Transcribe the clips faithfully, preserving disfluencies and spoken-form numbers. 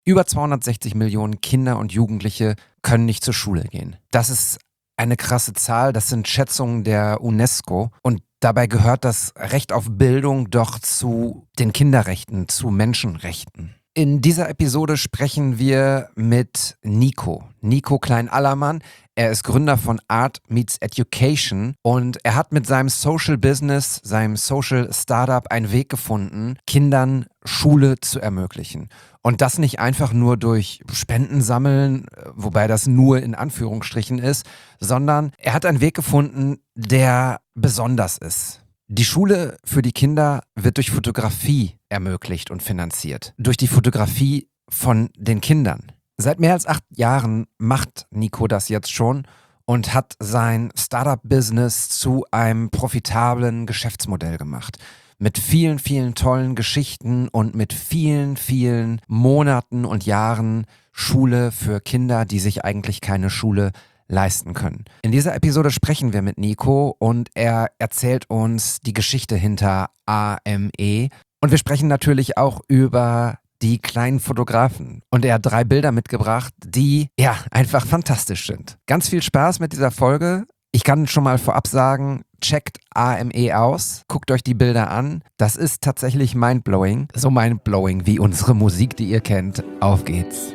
Über zweihundertsechzig Millionen Kinder und Jugendliche können nicht zur Schule gehen. Das ist eine krasse Zahl, das sind Schätzungen der UNESCO und dabei gehört das Recht auf Bildung doch zu den Kinderrechten, zu Menschenrechten. In dieser Episode sprechen wir mit Nico, Nico Klein-Allermann. Er ist Gründer von Art Meets Education und er hat mit seinem Social Business, seinem Social Startup einen Weg gefunden, Kindern Schule zu ermöglichen. Und das nicht einfach nur durch Spenden sammeln, wobei das nur in Anführungsstrichen ist, sondern er hat einen Weg gefunden, der besonders ist. Die Schule für die Kinder wird durch Fotografie ermöglicht und finanziert. Durch die Fotografie von den Kindern. Seit mehr als acht Jahren macht Nico das jetzt schon und hat sein Startup-Business zu einem profitablen Geschäftsmodell gemacht. Mit vielen, vielen tollen Geschichten und mit vielen, vielen Monaten und Jahren Schule für Kinder, die sich eigentlich keine Schule leisten können. In dieser Episode sprechen wir mit Nico und er erzählt uns die Geschichte hinter A M E. Und wir sprechen natürlich auch über die kleinen Fotografen. Und er hat drei Bilder mitgebracht, die ja einfach fantastisch sind. Ganz viel Spaß mit dieser Folge. Ich kann schon mal vorab sagen, checkt A M E aus, guckt euch die Bilder an. Das ist tatsächlich mindblowing. So mindblowing wie unsere Musik, die ihr kennt. Auf geht's.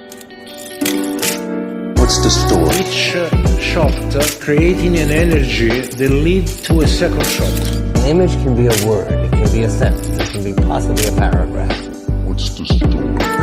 What's the story? Each uh, shot uh, creating an energy that leads to a second shot. An image can be a word, it can be a sentence, it can be possibly a paragraph. What's the story?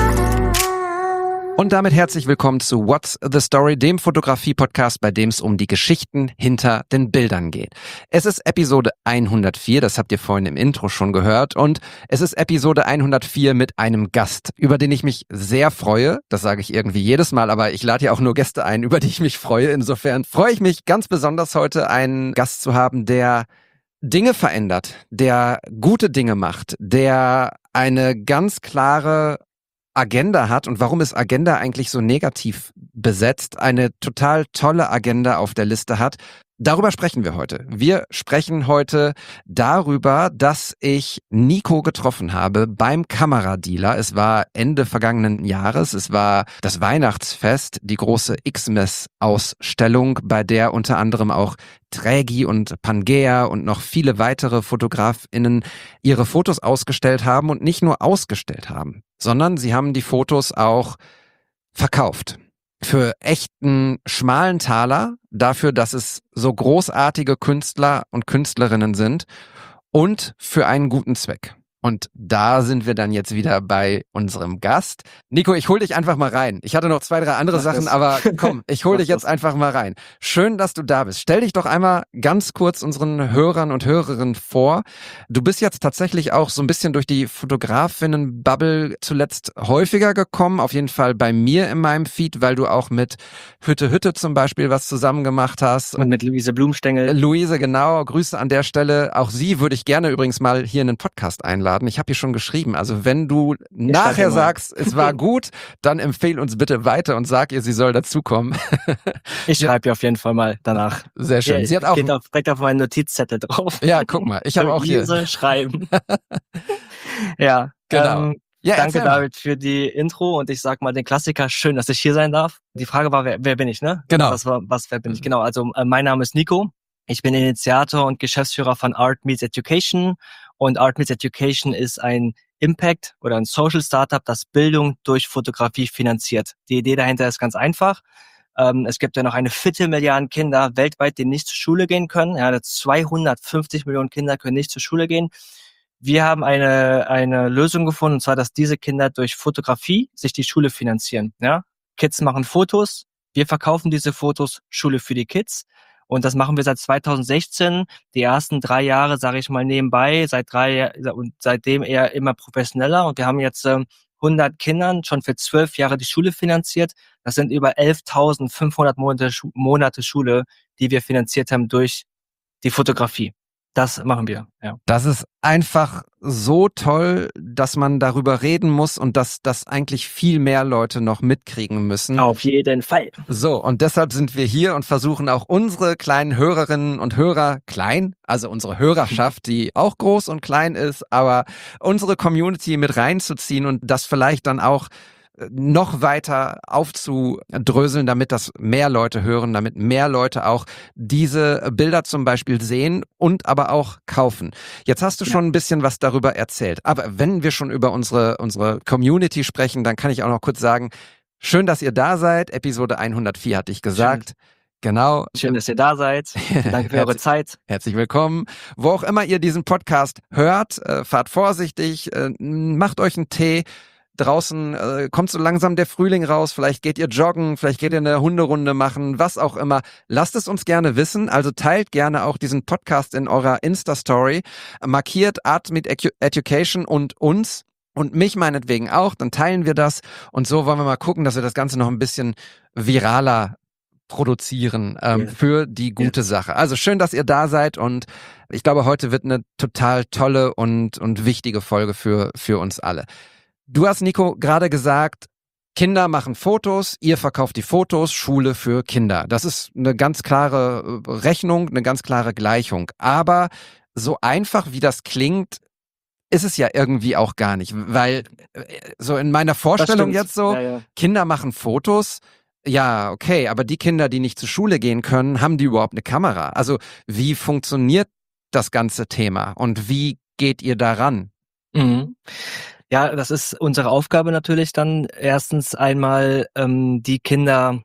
Und damit herzlich willkommen zu What's the Story, dem Fotografie-Podcast, bei dem es um die Geschichten hinter den Bildern geht. Es ist Episode hundertvier, das habt ihr vorhin im Intro schon gehört, und es ist Episode hundertvier mit einem Gast, über den ich mich sehr freue. Das sage ich irgendwie jedes Mal, aber ich lade ja auch nur Gäste ein, über die ich mich freue. Insofern freue ich mich ganz besonders heute, einen Gast zu haben, der Dinge verändert, der gute Dinge macht, der eine ganz klare Agenda hat. Und warum ist Agenda eigentlich so negativ besetzt? Eine total tolle Agenda auf der Liste hat. Darüber sprechen wir heute. Wir sprechen heute darüber, dass ich Nico getroffen habe beim Kameradealer. Es war Ende vergangenen Jahres. Es war das Weihnachtsfest, die große X-Mess-Ausstellung, bei der unter anderem auch Trägi und Pangea und noch viele weitere FotografInnen ihre Fotos ausgestellt haben und nicht nur ausgestellt haben, sondern sie haben die Fotos auch verkauft. Für echten schmalen Taler, dafür, dass es so großartige Künstler und Künstlerinnen sind und für einen guten Zweck. Und da sind wir dann jetzt wieder bei unserem Gast. Nico, ich hol dich einfach mal rein. Ich hatte noch zwei, drei andere Mach Sachen, das. aber komm, ich hol Mach dich jetzt das. einfach mal rein. Schön, dass du da bist. Stell dich doch einmal ganz kurz unseren Hörern und Hörerinnen vor. Du bist jetzt tatsächlich auch so ein bisschen durch die Fotografinnen-Bubble zuletzt häufiger gekommen. Auf jeden Fall bei mir in meinem Feed, weil du auch mit Hütte Hütte zum Beispiel was zusammen gemacht hast. Und mit Luise Blumstengel. Luise, genau. Grüße an der Stelle. Auch sie würde ich gerne übrigens mal hier in den Podcast einladen. Ich habe hier schon geschrieben, also wenn du nachher mal. sagst, es war gut, dann empfehl uns bitte weiter und sag ihr, sie soll dazukommen. Ich schreibe ihr auf jeden Fall mal danach. Sehr schön. Ja, Sie hat auch... Steht auf, direkt auf meinen Notizzettel drauf. Ja, guck mal, ich habe auch hier... Luise schreiben. Ja, Genau. Ähm, Ja, danke erzähl mal. David für die Intro und ich sag mal den Klassiker, schön, dass ich hier sein darf. Die Frage war, wer, wer bin ich, ne? Genau. Was war, was, wer bin ich? Genau, also äh, mein Name ist Nico. Ich bin Initiator und Geschäftsführer von Art Meets Education und Art Meets Education ist ein Impact oder ein Social Startup, das Bildung durch Fotografie finanziert. Die Idee dahinter ist ganz einfach. Ähm, es gibt ja noch eine Viertelmilliarden Kinder weltweit, die nicht zur Schule gehen können. Ja, zweihundertfünfzig Millionen Kinder können nicht zur Schule gehen. Wir haben eine eine Lösung gefunden, und zwar, dass diese Kinder durch Fotografie sich die Schule finanzieren. Ja, Kids machen Fotos, wir verkaufen diese Fotos, Schule für die Kids. Und das machen wir seit zweitausendsechzehn. Die ersten drei Jahre, sage ich mal, nebenbei, seit drei und seitdem eher immer professioneller. Und wir haben jetzt ähm, hundert Kindern schon für zwölf Jahre die Schule finanziert. Das sind über elftausendfünfhundert Monate, Schu- Monate Schule, die wir finanziert haben durch die Fotografie. Das machen wir, ja. Das ist einfach so toll, dass man darüber reden muss und dass das eigentlich viel mehr Leute noch mitkriegen müssen. Auf jeden Fall. So, und deshalb sind wir hier und versuchen auch unsere kleinen Hörerinnen und Hörer, klein, also unsere Hörerschaft, die auch groß und klein ist, aber unsere Community mit reinzuziehen und das vielleicht dann auch noch weiter aufzudröseln, damit das mehr Leute hören, damit mehr Leute auch diese Bilder zum Beispiel sehen und aber auch kaufen. Jetzt hast du schon ein bisschen was darüber erzählt. Aber wenn wir schon über unsere, unsere Community sprechen, dann kann ich auch noch kurz sagen, schön, dass ihr da seid. Episode hundertvier hatte ich gesagt. Schön. Genau. Schön, dass ihr da seid. Danke für eure Zeit. Herzlich willkommen. Wo auch immer ihr diesen Podcast hört, äh, fahrt vorsichtig, äh, macht euch einen Tee. Draußen äh, kommt so langsam der Frühling raus. Vielleicht geht ihr joggen, vielleicht geht ihr eine Hunderunde machen, was auch immer. Lasst es uns gerne wissen. Also teilt gerne auch diesen Podcast in eurer Insta-Story. Markiert Art Meets Education und uns. Und mich meinetwegen auch, dann teilen wir das. Und so wollen wir mal gucken, dass wir das Ganze noch ein bisschen viraler produzieren ähm, yeah. für die gute yeah. Sache. Also schön, dass ihr da seid und ich glaube, heute wird eine total tolle und, und wichtige Folge für, für uns alle. Du hast, Nico, gerade gesagt, Kinder machen Fotos, ihr verkauft die Fotos, Schule für Kinder. Das ist eine ganz klare Rechnung, eine ganz klare Gleichung. Aber so einfach, wie das klingt, ist es ja irgendwie auch gar nicht, weil so in meiner Vorstellung jetzt so, ja, ja. Kinder machen Fotos, ja, okay, aber die Kinder, die nicht zur Schule gehen können, haben die überhaupt eine Kamera? Also wie funktioniert das ganze Thema und wie geht ihr daran? Mhm. Ja, das ist unsere Aufgabe natürlich dann erstens einmal ähm, die Kinder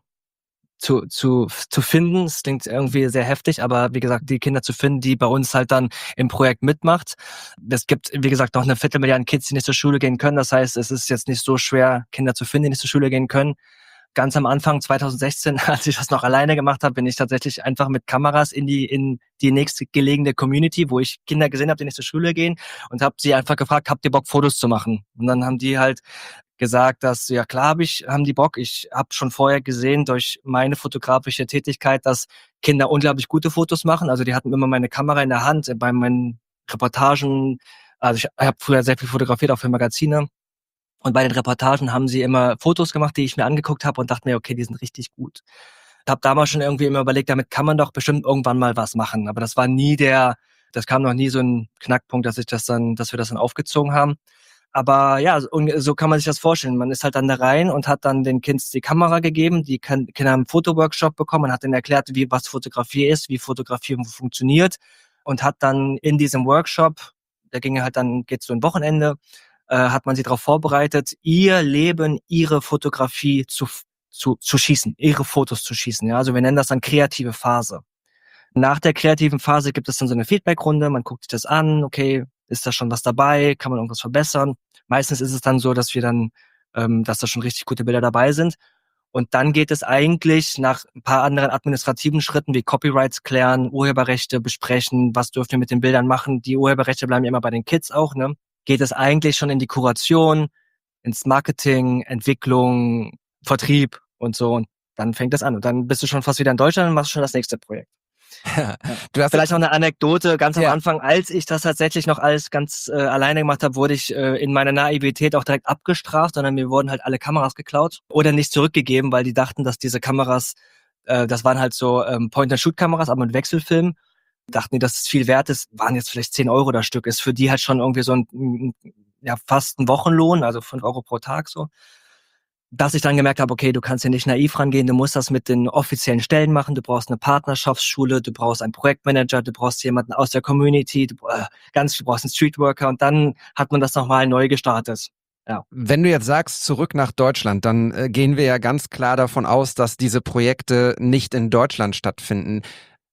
zu zu zu finden. Es klingt irgendwie sehr heftig, aber wie gesagt, die Kinder zu finden, die bei uns halt dann im Projekt mitmacht. Es gibt, wie gesagt, noch eine Viertelmilliarde Kids, die nicht zur Schule gehen können. Das heißt, es ist jetzt nicht so schwer, Kinder zu finden, die nicht zur Schule gehen können. Ganz am Anfang zwanzig sechzehn, als ich das noch alleine gemacht habe, bin ich tatsächlich einfach mit Kameras in die in die nächstgelegene Community, wo ich Kinder gesehen habe, die nicht zur Schule gehen, und habe sie einfach gefragt, habt ihr Bock, Fotos zu machen? Und dann haben die halt gesagt, dass, ja klar, hab ich, haben die Bock. Ich habe schon vorher gesehen durch meine fotografische Tätigkeit, dass Kinder unglaublich gute Fotos machen. Also die hatten immer meine Kamera in der Hand bei meinen Reportagen. Also ich habe früher sehr viel fotografiert, auch für Magazine. Und bei den Reportagen haben sie immer Fotos gemacht, die ich mir angeguckt habe und dachte mir, okay, die sind richtig gut. Ich habe damals schon irgendwie immer überlegt, damit kann man doch bestimmt irgendwann mal was machen. Aber das war nie der, das kam noch nie so ein Knackpunkt, dass ich das dann, dass wir das dann aufgezogen haben. Aber ja, so kann man sich das vorstellen. Man ist halt dann da rein und hat dann den Kids die Kamera gegeben. Die Kinder haben einen Fotoworkshop bekommen und hat ihnen erklärt, wie was Fotografie ist, wie Fotografie funktioniert, und hat dann in diesem Workshop, der ging halt dann, geht so ein Wochenende, äh, hat man sie darauf vorbereitet, ihr Leben, ihre Fotografie zu zu zu schießen, ihre Fotos zu schießen. Ja, also wir nennen das dann kreative Phase. Nach der kreativen Phase gibt es dann so eine Feedbackrunde. Man guckt sich das an. Okay, ist da schon was dabei? Kann man irgendwas verbessern? Meistens ist es dann so, dass wir dann, ähm, dass da schon richtig gute Bilder dabei sind. Und dann geht es eigentlich nach ein paar anderen administrativen Schritten wie Copyrights klären, Urheberrechte besprechen, was dürfen wir mit den Bildern machen. Die Urheberrechte bleiben ja immer bei den Kids auch, ne? Geht es eigentlich schon in die Kuration, ins Marketing, Entwicklung, Vertrieb und so. Und dann fängt das an. Und dann bist du schon fast wieder in Deutschland und machst schon das nächste Projekt. Ja. Du hast vielleicht noch eine Anekdote ganz am ja. Anfang, als ich das tatsächlich noch alles ganz äh, alleine gemacht habe, wurde ich äh, in meiner Naivität auch direkt abgestraft, sondern mir wurden halt alle Kameras geklaut oder nicht zurückgegeben, weil die dachten, dass diese Kameras, äh, das waren halt so ähm, Point-and-Shoot-Kameras, aber mit Wechselfilm. Dachten die, dass es viel wert ist, waren jetzt vielleicht zehn Euro das Stück, ist für die halt schon irgendwie so ein, ja, fast ein Wochenlohn, also fünf Euro pro Tag so. Dass ich dann gemerkt habe, okay, du kannst hier nicht naiv rangehen, du musst das mit den offiziellen Stellen machen, du brauchst eine Partnerschaftsschule, du brauchst einen Projektmanager, du brauchst jemanden aus der Community, du, äh, ganz, du brauchst einen Streetworker, und dann hat man das nochmal neu gestartet. Ja. Wenn du jetzt sagst, zurück nach Deutschland, dann äh, gehen wir ja ganz klar davon aus, dass diese Projekte nicht in Deutschland stattfinden.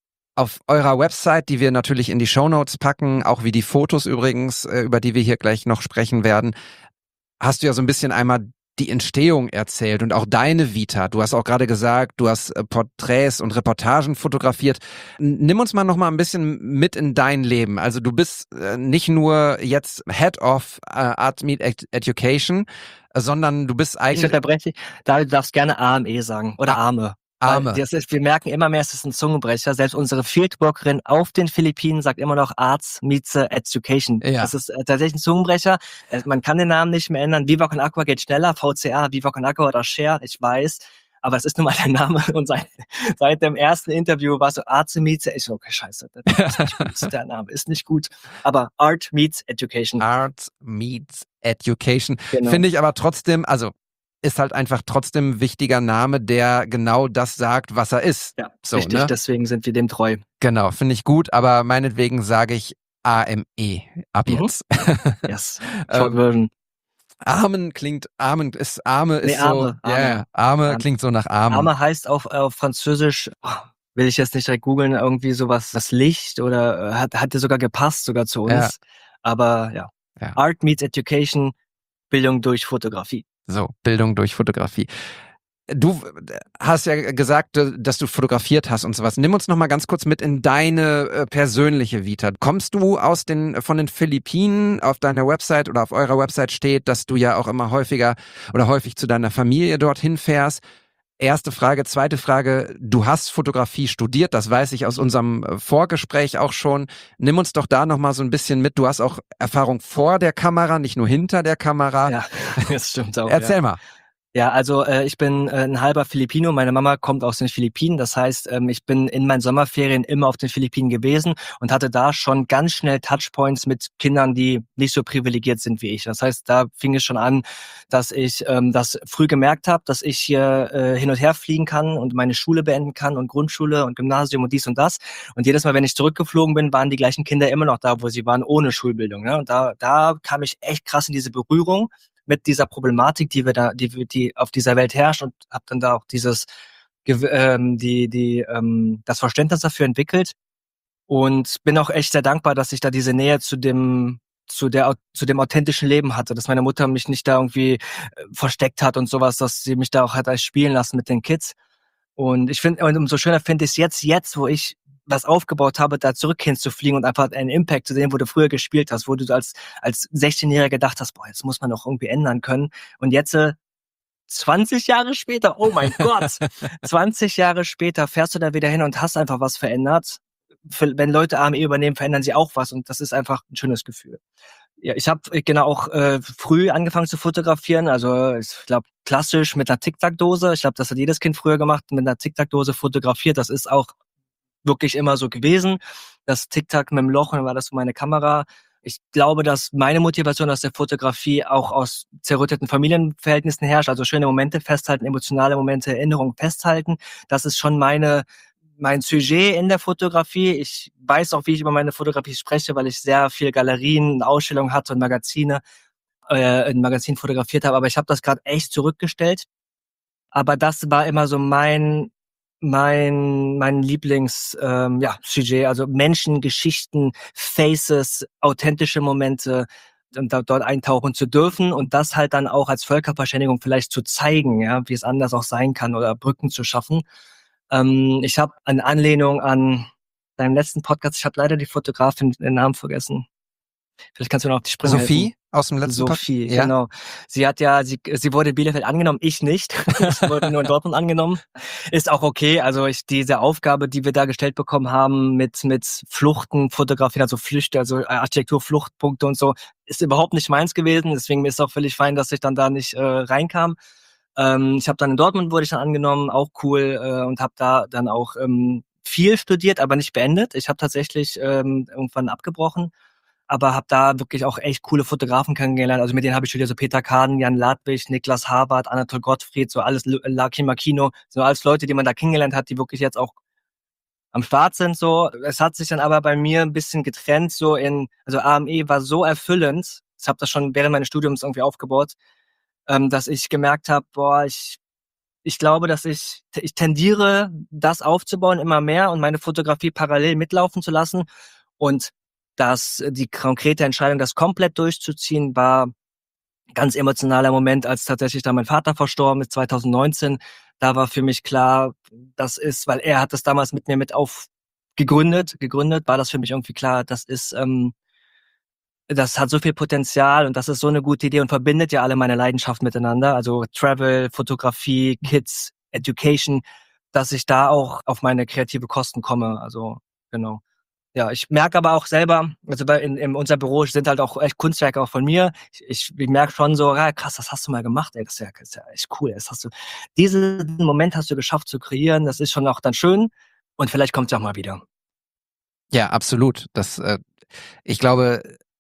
Auf eurer Website, die wir natürlich in die Shownotes packen, auch wie die Fotos übrigens, äh, über die wir hier gleich noch sprechen werden, hast du ja so ein bisschen einmal die Entstehung erzählt und auch deine Vita. Du hast auch gerade gesagt, du hast äh, Porträts und Reportagen fotografiert. Nimm uns mal noch mal ein bisschen mit in dein Leben. Also du bist äh, nicht nur jetzt Head of äh, Art Meets Education, äh, sondern du bist eigentlich... Ich unterbreche, da du darfst gerne A M E sagen oder ah. Arme. Arme. Das ist, wir merken immer mehr, es ist ein Zungenbrecher. Selbst unsere Fieldworkerin auf den Philippinen sagt immer noch Arts Meets Education. Ja. Das ist äh, tatsächlich ein Zungenbrecher. Äh, man kann den Namen nicht mehr ändern. Viva Con Agua geht schneller. V C A, Viva Con Agua oder Share, ich weiß. Aber es ist nun mal der Name. Und seit, seit dem ersten Interview war so Arts Meets, ich so, okay, scheiße, das ist nicht gut. Der Name ist nicht gut. Aber Art Meets Education. Art Meets Education. Genau. Finde ich aber trotzdem, also ist halt einfach trotzdem ein wichtiger Name, der genau das sagt, was er ist. Ja, so, richtig, ne? deswegen sind wir dem treu. Genau, finde ich gut, aber meinetwegen sage ich A M E ab Mhm. jetzt. Yes, Short Version. Armen klingt, Armen ist, Arme Nee, ist so, Arme, ja, Arme. yeah, Arme Arme. klingt so nach Armen. Arme heißt auf, auf Französisch, oh, will ich jetzt nicht direkt googeln, irgendwie sowas, das Licht oder äh, hat, hatte sogar gepasst, sogar zu uns. Ja. Aber ja. Ja. Art meets Education, Bildung durch Fotografie. So, Bildung durch Fotografie. Du hast ja gesagt, dass du fotografiert hast und sowas. Nimm uns noch mal ganz kurz mit in deine äh, persönliche Vita. Kommst du aus den, von den Philippinen? Auf deiner Website oder auf eurer Website steht, dass du ja auch immer häufiger oder häufig zu deiner Familie dorthin fährst. Erste Frage. Zweite Frage. Du hast Fotografie studiert. Das weiß ich aus unserem Vorgespräch auch schon. Nimm uns doch da noch mal so ein bisschen mit. Du hast auch Erfahrung vor der Kamera, nicht nur hinter der Kamera. Ja, das stimmt auch. Erzähl ja. mal. Ja, also äh, ich bin äh, ein halber Filipino. Meine Mama kommt aus den Philippinen. Das heißt, ähm, ich bin in meinen Sommerferien immer auf den Philippinen gewesen und hatte da schon ganz schnell Touchpoints mit Kindern, die nicht so privilegiert sind wie ich. Das heißt, da fing es schon an, dass ich ähm, das früh gemerkt habe, dass ich hier äh, hin und her fliegen kann und meine Schule beenden kann und Grundschule und Gymnasium und dies und das. Und jedes Mal, wenn ich zurückgeflogen bin, waren die gleichen Kinder immer noch da, wo sie waren, ohne Schulbildung. Ne? Und da, da kam ich echt krass in diese Berührung mit dieser Problematik, die wir da, die, die auf dieser Welt herrscht, und habe dann da auch dieses, ähm, die, die, ähm, das Verständnis dafür entwickelt und bin auch echt sehr dankbar, dass ich da diese Nähe zu dem, zu der, zu dem authentischen Leben hatte, dass meine Mutter mich nicht da irgendwie äh, versteckt hat und sowas, dass sie mich da auch hat als spielen lassen mit den Kids. Und ich finde, und umso schöner finde ich es jetzt, jetzt, wo ich was aufgebaut habe, da zurück hinzufliegen und einfach einen Impact zu sehen, wo du früher gespielt hast, wo du als als sechzehnjähriger gedacht hast, boah, jetzt muss man doch irgendwie ändern können. Und jetzt äh, zwanzig Jahre später, oh mein Gott, zwanzig Jahre später fährst du da wieder hin und hast einfach was verändert. Für, wenn Leute A M E übernehmen, verändern sie auch was, und das ist einfach ein schönes Gefühl. Ja, ich habe genau auch äh, früh angefangen zu fotografieren, also ich glaube klassisch mit einer Tic-Tac-Dose. Ich glaube, das hat jedes Kind früher gemacht, mit einer Tic-Tac-Dose fotografiert. Das ist auch wirklich immer so gewesen. Das Tic-Tac mit dem Loch, und dann war das so meine Kamera. Ich glaube, dass meine Motivation aus der Fotografie auch aus zerrütteten Familienverhältnissen herrscht. Also schöne Momente festhalten, emotionale Momente, Erinnerungen festhalten. Das ist schon meine mein Sujet in der Fotografie. Ich weiß auch, wie ich über meine Fotografie spreche, weil ich sehr viel Galerien, Ausstellungen hatte und Magazine, äh, ein Magazin fotografiert habe. Aber ich habe das gerade echt zurückgestellt. Aber das war immer so mein mein mein Lieblings ähm, ja Sujet, also Menschen, Geschichten, Faces, authentische Momente, und da, dort eintauchen zu dürfen und das halt dann auch als Völkerverständigung vielleicht zu zeigen, ja, wie es anders auch sein kann, oder Brücken zu schaffen. Ähm, ich habe eine Anlehnung an deinen letzten Podcast, ich habe leider die Fotografin den Namen vergessen. Vielleicht kannst du noch auf die Sprünge Sophie helfen. aus dem letzten Sophie, Pod- ja. genau. Sie hat ja, sie, sie wurde in Bielefeld angenommen, ich nicht. Ich wurde nur in Dortmund angenommen. Ist auch okay. Also ich, diese Aufgabe, die wir da gestellt bekommen haben, mit, mit Fluchten, Fotografien, also Flüchte, also Architektur, Fluchtpunkte und so, ist überhaupt nicht meins gewesen. Deswegen ist es auch völlig fein, dass ich dann da nicht äh, reinkam. Ähm, ich habe dann in Dortmund wurde ich dann angenommen, auch cool, äh, und habe da dann auch ähm, viel studiert, aber nicht beendet. Ich habe tatsächlich ähm, irgendwann abgebrochen, aber habe da wirklich auch echt coole Fotografen kennengelernt. Also mit denen habe ich studiert, so Peter Kaden, Jan Ladwig, Niklas Habert, Anatol Gottfried, so alles, Laki Makino, so alles Leute, die man da kennengelernt hat, die wirklich jetzt auch am Start sind. So, es hat sich dann aber bei mir ein bisschen getrennt, so in, also A M E war so erfüllend, ich habe das schon während meines Studiums irgendwie aufgebaut, ähm, dass ich gemerkt habe, boah, ich ich glaube, dass ich ich tendiere, das aufzubauen immer mehr und meine Fotografie parallel mitlaufen zu lassen, und dass die konkrete Entscheidung, das komplett durchzuziehen, war ein ganz emotionaler Moment, als tatsächlich da mein Vater verstorben ist, zwanzig neunzehn. Da war für mich klar, das ist, weil er hat das damals mit mir mit auf gegründet, gegründet, war das für mich irgendwie klar, das ist, ähm, das hat so viel Potenzial und das ist so eine gute Idee und verbindet ja alle meine Leidenschaften miteinander, also Travel, Fotografie, Kids, Education, dass ich da auch auf meine kreative Kosten komme, also genau. Ja, ich merke aber auch selber, also bei in, in unser Büro sind halt auch echt Kunstwerke auch von mir. Ich, ich, ich merke schon so, ja, krass, das hast du mal gemacht, ey, das ist ja, das ist ja echt cool. Das hast du, diesen Moment hast du geschafft zu kreieren, das ist schon auch dann schön und vielleicht kommt es ja auch mal wieder. Ja, absolut. Das, äh, ich glaube,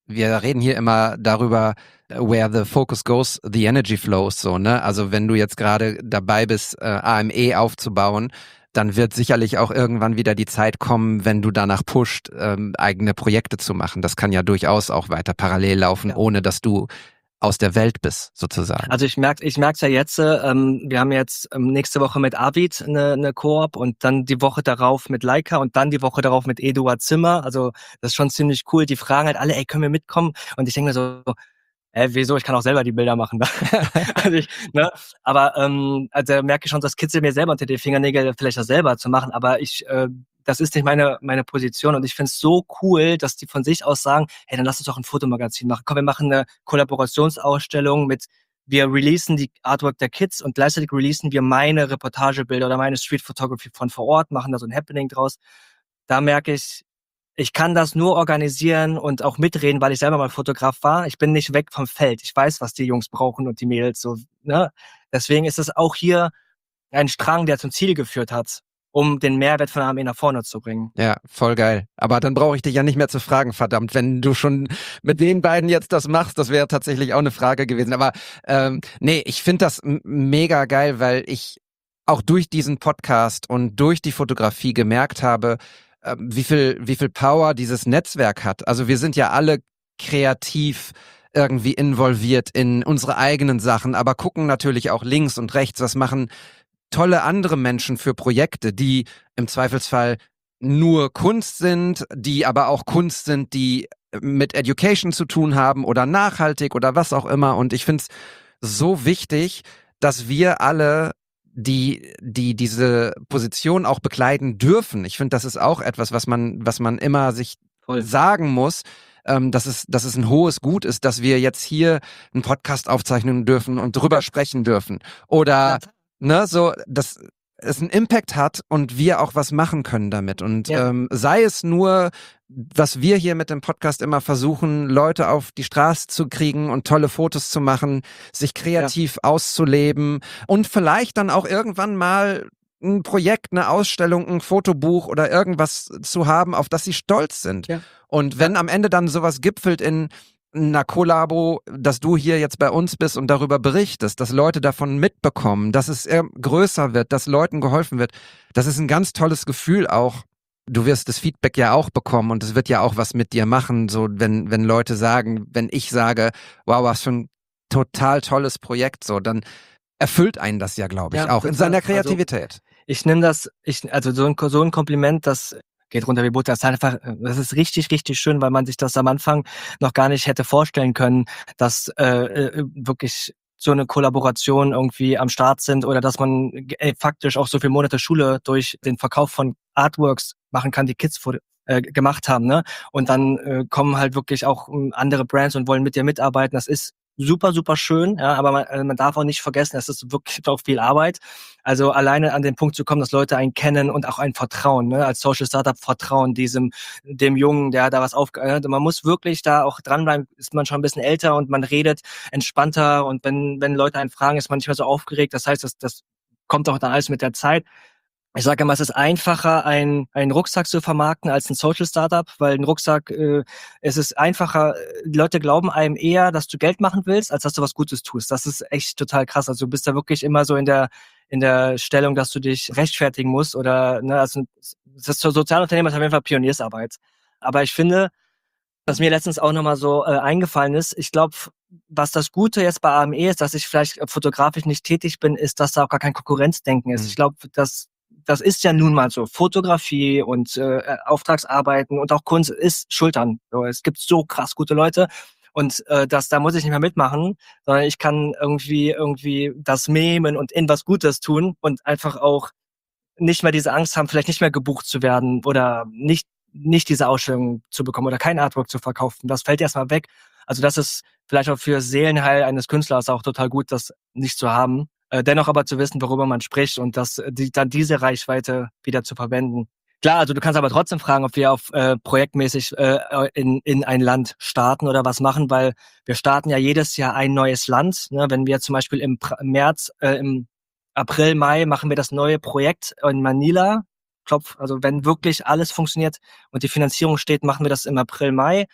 wir reden hier immer darüber, where the focus goes, the energy flows, so, ne? Also wenn du jetzt gerade dabei bist, äh, A M E aufzubauen, dann wird sicherlich auch irgendwann wieder die Zeit kommen, wenn du danach pusht, ähm, eigene Projekte zu machen. Das kann ja durchaus auch weiter parallel laufen, Ja. ohne dass du aus der Welt bist, sozusagen. Also ich merke ich merk's ja jetzt, ähm, wir haben jetzt ähm, nächste Woche mit Avid eine, eine Koop und dann die Woche darauf mit Leica und dann die Woche darauf mit Eduard Zimmer. Also das ist schon ziemlich cool. Die fragen halt alle, ey, können wir mitkommen? Und ich denke mir so, Äh, wieso? Ich kann auch selber die Bilder machen. also ich, ne? Aber ähm, also da merke ich schon, das kitzelt mir selber unter die Fingernägel, vielleicht das selber zu machen. Aber ich, äh, das ist nicht meine meine Position. Und ich finde es so cool, dass die von sich aus sagen, hey, dann lass uns doch ein Fotomagazin machen. Komm, wir machen eine Kollaborationsausstellung mit, wir releasen die Artwork der Kids und gleichzeitig releasen wir meine Reportagebilder oder meine Street Photography von vor Ort, machen da so ein Happening draus. Da merke ich, ich kann das nur organisieren und auch mitreden, weil ich selber mal Fotograf war. Ich bin nicht weg vom Feld. Ich weiß, was die Jungs brauchen und die Mädels so, ne? Deswegen ist es auch hier ein Strang, der zum Ziel geführt hat, um den Mehrwert von A M E nach vorne zu bringen. Ja, voll geil. Aber dann brauche ich dich ja nicht mehr zu fragen, verdammt, wenn du schon mit den beiden jetzt das machst, das wäre tatsächlich auch eine Frage gewesen. Aber ähm, nee, ich finde das m- mega geil, weil ich auch durch diesen Podcast und durch die Fotografie gemerkt habe, wie viel, wie viel Power dieses Netzwerk hat. Also wir sind ja alle kreativ irgendwie involviert in unsere eigenen Sachen, aber gucken natürlich auch links und rechts, was machen tolle andere Menschen für Projekte, die im Zweifelsfall nur Kunst sind, die aber auch Kunst sind, die mit Education zu tun haben oder nachhaltig oder was auch immer. Und ich finde es so wichtig, dass wir alle die die diese Position auch bekleiden dürfen. Ich finde, das ist auch etwas, was man was man immer sich Voll. sagen muss, ähm, dass es dass es ein hohes Gut ist, dass wir jetzt hier einen Podcast aufzeichnen dürfen und drüber sprechen dürfen oder ne, so, dass es einen Impact hat und wir auch was machen können damit. Und Ja. ähm, sei es nur, was wir hier mit dem Podcast immer versuchen, Leute auf die Straße zu kriegen und tolle Fotos zu machen, sich kreativ auszuleben und vielleicht dann auch irgendwann mal ein Projekt, eine Ausstellung, ein Fotobuch oder irgendwas zu haben, auf das sie stolz sind. Ja. Und wenn am Ende dann sowas gipfelt in einer Kollabo, dass du hier jetzt bei uns bist und darüber berichtest, dass Leute davon mitbekommen, dass es eher größer wird, dass Leuten geholfen wird, das ist ein ganz tolles Gefühl auch. Du wirst das Feedback ja auch bekommen und es wird ja auch was mit dir machen, so wenn wenn Leute sagen, wenn ich sage, wow, was für ein total tolles Projekt, so, dann erfüllt einen das ja, glaube ich, Ja, auch in total. seiner Kreativität. Also, ich nehme das, ich, also so ein, so ein Kompliment, das geht runter wie Butter. Das ist einfach, das ist richtig, richtig schön, weil man sich das am Anfang noch gar nicht hätte vorstellen können, dass äh, äh, wirklich so eine Kollaboration irgendwie am Start sind oder dass man äh, faktisch auch so viele Monate Schule durch den Verkauf von Artworks machen kann, die Kids vor, äh, gemacht haben, ne? Und dann äh, kommen halt wirklich auch äh, andere Brands und wollen mit dir mitarbeiten. Das ist super, super schön, ja, aber man, äh, man darf auch nicht vergessen, es ist wirklich auch viel Arbeit. Also alleine an den Punkt zu kommen, dass Leute einen kennen und auch ein Vertrauen, ne, als Social Startup vertrauen diesem, dem Jungen, der da was aufgehört hat. Man muss wirklich da auch dranbleiben, ist man schon ein bisschen älter und man redet entspannter und wenn, wenn Leute einen fragen, ist man nicht mehr so aufgeregt. Das heißt, das, das kommt auch dann alles mit der Zeit. Ich sage immer, es ist einfacher, ein, einen Rucksack zu vermarkten als ein Social Startup, weil ein Rucksack, äh, es ist einfacher, die Leute glauben einem eher, dass du Geld machen willst, als dass du was Gutes tust. Das ist echt total krass. Also du bist da wirklich immer so in der in der Stellung, dass du dich rechtfertigen musst oder, ne, also das Sozialunternehmen ist auf jeden Fall Pioniersarbeit. Aber ich finde, was mir letztens auch nochmal so äh, eingefallen ist, ich glaube, was das Gute jetzt bei A M E ist, dass ich vielleicht fotografisch nicht tätig bin, ist, dass da auch gar kein Konkurrenzdenken ist. Mhm. Ich glaube, dass das ist ja nun mal so. Fotografie und äh, Auftragsarbeiten und auch Kunst ist Schultern. So, es gibt so krass gute Leute und äh, das, da muss ich nicht mehr mitmachen, sondern ich kann irgendwie irgendwie das memen und in was Gutes tun und einfach auch nicht mehr diese Angst haben, vielleicht nicht mehr gebucht zu werden oder nicht nicht diese Ausstellung zu bekommen oder kein Artwork zu verkaufen. Das fällt erstmal weg. Also das ist vielleicht auch für Seelenheil eines Künstlers auch total gut, das nicht zu haben. Äh, dennoch aber zu wissen, worüber man spricht und das die, dann diese Reichweite wieder zu verwenden. Klar, also du kannst aber trotzdem fragen, ob wir auf äh, projektmäßig äh, in in ein Land starten oder was machen, weil wir starten ja jedes Jahr ein neues Land. Ne? Wenn wir zum Beispiel im, pra- im März, äh, im April, Mai machen wir das neue Projekt in Manila. Klopf, also wenn wirklich alles funktioniert und die Finanzierung steht, machen wir das im April, Mai.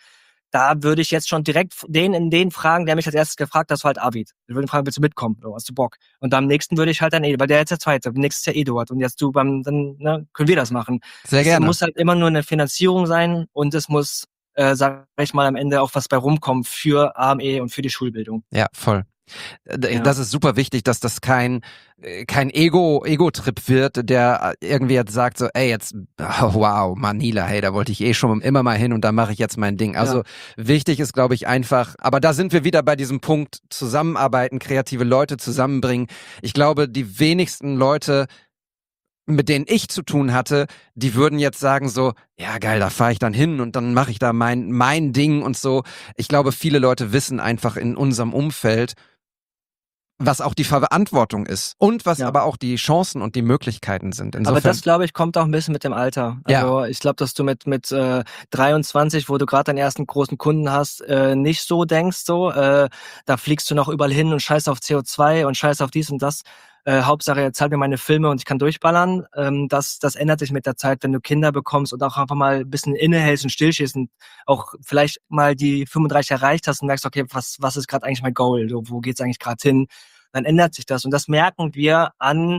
da würde ich jetzt schon direkt den in den fragen, der mich als erstes gefragt hat, das war halt Arvid. Ich würde ihn fragen, willst du mitkommen? Oder hast du Bock? Und am nächsten würde ich halt dann, weil der jetzt der Zweite, nächstes Jahr Eduard. Und jetzt du beim, dann ne, können wir das machen. Sehr Es gerne. muss halt immer nur eine Finanzierung sein und es muss, äh, sag ich mal, am Ende auch was bei rumkommen für A M E und für die Schulbildung. Ja, voll. Das Ja. ist super wichtig, dass das kein kein Ego Ego-Trip wird, der irgendwie jetzt sagt so, ey, jetzt, oh, wow, Manila, hey, da wollte ich eh schon immer mal hin und da mache ich jetzt mein Ding. Also Ja. wichtig ist, glaube ich, einfach, aber da sind wir wieder bei diesem Punkt, zusammenarbeiten, kreative Leute zusammenbringen. Ich glaube, die wenigsten Leute, mit denen ich zu tun hatte, die würden jetzt sagen so, ja geil, da fahre ich dann hin und dann mache ich da mein mein Ding und so. Ich glaube, viele Leute wissen einfach in unserem Umfeld, was auch die Verantwortung ist und was Ja. aber auch die Chancen und die Möglichkeiten sind. Insofern, Aber das, glaube ich, kommt auch ein bisschen mit dem Alter. Also Ja. ich glaube, dass du mit mit äh, dreiundzwanzig, wo du gerade deinen ersten großen Kunden hast, äh, nicht so denkst, so äh, da fliegst du noch überall hin und scheiß auf C O zwei und scheiß auf dies und das. Äh, Hauptsache, jetzt zahlt mir meine Filme und ich kann durchballern. Ähm, das, das ändert sich mit der Zeit, wenn du Kinder bekommst und auch einfach mal ein bisschen innehältst und stillstehst und auch vielleicht mal die fünfunddreißig erreicht hast und merkst, okay, was, was ist gerade eigentlich mein Goal? So, wo geht's eigentlich gerade hin? Dann ändert sich das. Und das merken wir an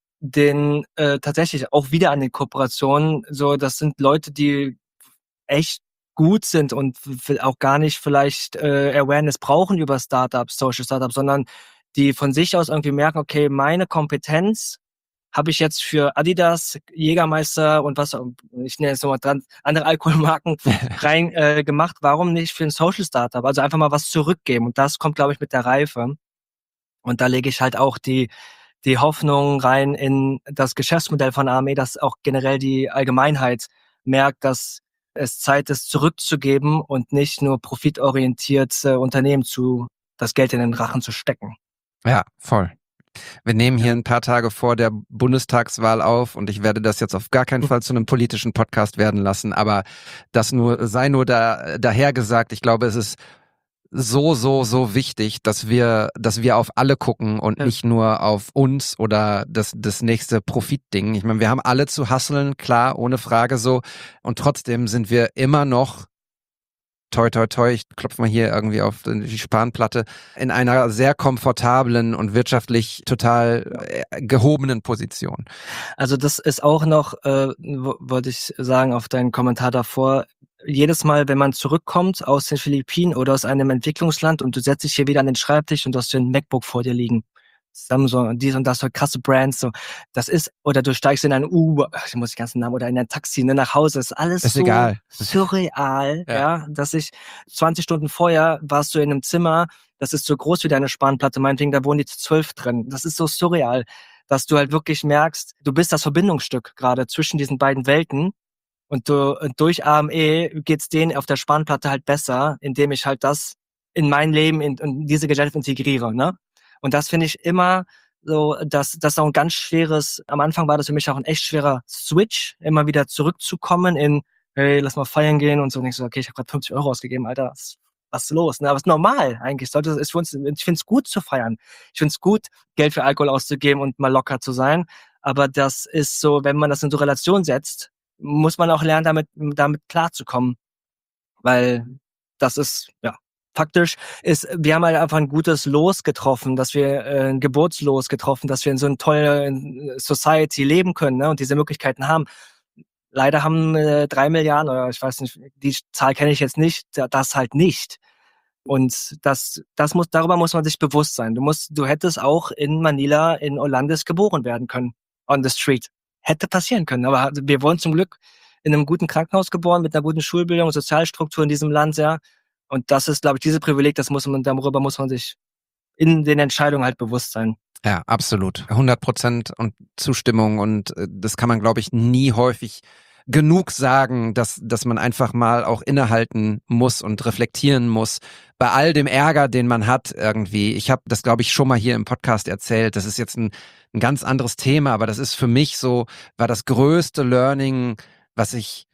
den, äh, tatsächlich auch wieder an den Kooperationen. So, das sind Leute, die echt gut sind und f- auch gar nicht vielleicht äh, Awareness brauchen über Startups, Social Startups, sondern die von sich aus irgendwie merken, okay, meine Kompetenz habe ich jetzt für Adidas, Jägermeister und was, ich nenne jetzt nochmal dran, andere Alkoholmarken rein äh, gemacht. Warum nicht für ein Social Startup? Also einfach mal was zurückgeben. Und das kommt, glaube ich, mit der Reife. Und da lege ich halt auch die, die Hoffnung rein in das Geschäftsmodell von A M E, dass auch generell die Allgemeinheit merkt, dass es Zeit ist, zurückzugeben und nicht nur profitorientiert äh, Unternehmen zu, das Geld in den Rachen zu stecken. Ja, voll. Wir nehmen hier ein paar Tage vor der Bundestagswahl auf und ich werde das jetzt auf gar keinen Fall zu einem politischen Podcast werden lassen, aber das nur sei nur da dahergesagt. Ich glaube, es ist so, so, so wichtig, dass wir, dass wir auf alle gucken und Ja. nicht nur auf uns oder das, das nächste Profitding. Ich meine, wir haben alle zu hustlen, klar, ohne Frage so. Und trotzdem sind wir immer noch, toi, toi, toi, ich klopfe mal hier irgendwie auf die Spanplatte, in einer sehr komfortablen und wirtschaftlich total äh, gehobenen Position. Also das ist auch noch, äh, wo- wollte ich sagen, auf deinen Kommentar davor, jedes Mal, wenn man zurückkommt aus den Philippinen oder aus einem Entwicklungsland und du setzt dich hier wieder an den Schreibtisch und du hast hier ein MacBook vor dir liegen, Samsung und dies und das, so krasse Brands, so, das ist, oder du steigst in ein Uber, ach, ich muss die ganzen Namen, oder in ein Taxi, ne, nach Hause, ist alles Ist so egal. surreal, Ja. ja. dass ich zwanzig Stunden vorher warst du in einem Zimmer, das ist so groß wie deine Spanplatte, meinetwegen, da wohnen die zu zwölf drin, das ist so surreal, dass du halt wirklich merkst, du bist das Verbindungsstück gerade zwischen diesen beiden Welten. Und du, und durch A M E geht's denen auf der Spanplatte halt besser, indem ich halt das in mein Leben, in, in diese Gesellschaft integriere, ne? Und das finde ich immer so, dass das ist auch ein ganz schweres, am Anfang war das für mich auch ein echt schwerer Switch, immer wieder zurückzukommen in, hey, lass mal feiern gehen und so. Und ich so, okay, ich habe gerade fünfzig Euro ausgegeben, Alter, was, was ist los? Ne? Aber es ist normal eigentlich. Sollte, ist für uns, ich finde es gut zu feiern. Ich finde es gut, Geld für Alkohol auszugeben und mal locker zu sein. Aber das ist so, wenn man das in so Relation setzt, muss man auch lernen, damit, damit klarzukommen. Weil das ist, ja, faktisch ist, wir haben halt einfach ein gutes Los getroffen, dass wir äh, ein Geburtslos getroffen, dass wir in so einer tollen Society leben können, ne, und diese Möglichkeiten haben. Leider haben äh, drei Milliarden, oder ich weiß nicht, die Zahl kenne ich jetzt nicht, das halt nicht. Und das, das muss, darüber muss man sich bewusst sein. Du musst, du hättest auch in Manila, in Orlandis geboren werden können. On the street. Hätte passieren können. Aber wir wurden zum Glück in einem guten Krankenhaus geboren, mit einer guten Schulbildung, Sozialstruktur in diesem Land, ja. Und das ist, glaube ich, diese Privileg, das muss man, darüber muss man sich in den Entscheidungen halt bewusst sein. Ja, absolut. hundert Prozent und Zustimmung und äh, das kann man, glaube ich, nie häufig genug sagen, dass, dass man einfach mal auch innehalten muss und reflektieren muss bei all dem Ärger, den man hat irgendwie. Ich habe das, glaube ich, schon mal hier im Podcast erzählt. Das ist jetzt ein, ein ganz anderes Thema, aber das ist für mich so, war das größte Learning, was ich,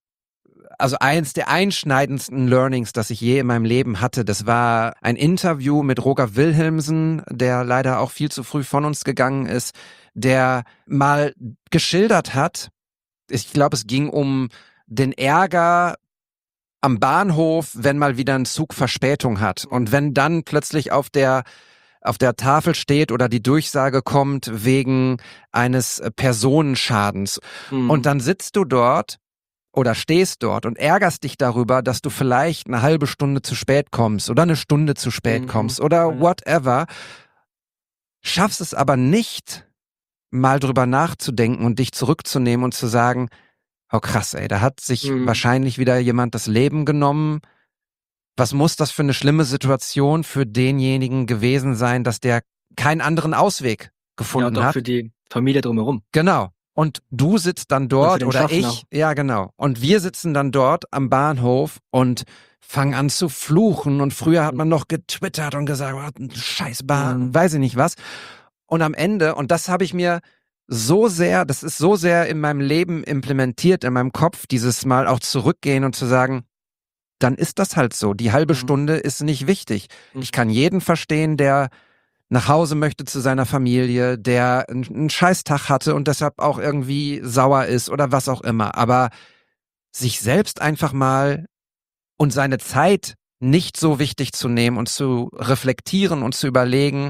also eins der einschneidendsten Learnings, das ich je in meinem Leben hatte. Das war ein Interview mit Roger Wilhelmsen, der leider auch viel zu früh von uns gegangen ist, der mal geschildert hat, ich glaube, es ging um den Ärger am Bahnhof, wenn mal wieder ein Zug Verspätung hat und wenn dann plötzlich auf der auf der Tafel steht oder die Durchsage kommt wegen eines Personenschadens Mhm. und dann sitzt du dort oder stehst dort und ärgerst dich darüber, dass du vielleicht eine halbe Stunde zu spät kommst oder eine Stunde zu spät Mhm. kommst oder Ja. whatever, schaffst es aber nicht, mal drüber nachzudenken und dich zurückzunehmen und zu sagen, oh krass, ey, da hat sich Mhm. wahrscheinlich wieder jemand das Leben genommen. Was muss das für eine schlimme Situation für denjenigen gewesen sein, dass der keinen anderen Ausweg Ja, gefunden und auch hat? für die Familie drumherum. Genau. Und du sitzt dann Und für dort den oder Schaffner. ich, ja genau. Und wir sitzen dann dort am Bahnhof und fangen an zu fluchen. Und früher hat man noch getwittert und gesagt, oh, ein scheiß Bahn, Mhm. weiß ich nicht was. Und am Ende, und das habe ich mir so sehr, das ist so sehr in meinem Leben implementiert, in meinem Kopf, dieses Mal auch zurückgehen und zu sagen, dann ist das halt so. Die halbe Mhm. Stunde ist nicht wichtig. Mhm. Ich kann jeden verstehen, der nach Hause möchte zu seiner Familie, der einen, einen Scheißtag hatte und deshalb auch irgendwie sauer ist oder was auch immer. Aber sich selbst einfach mal und seine Zeit nicht so wichtig zu nehmen und zu reflektieren und zu überlegen,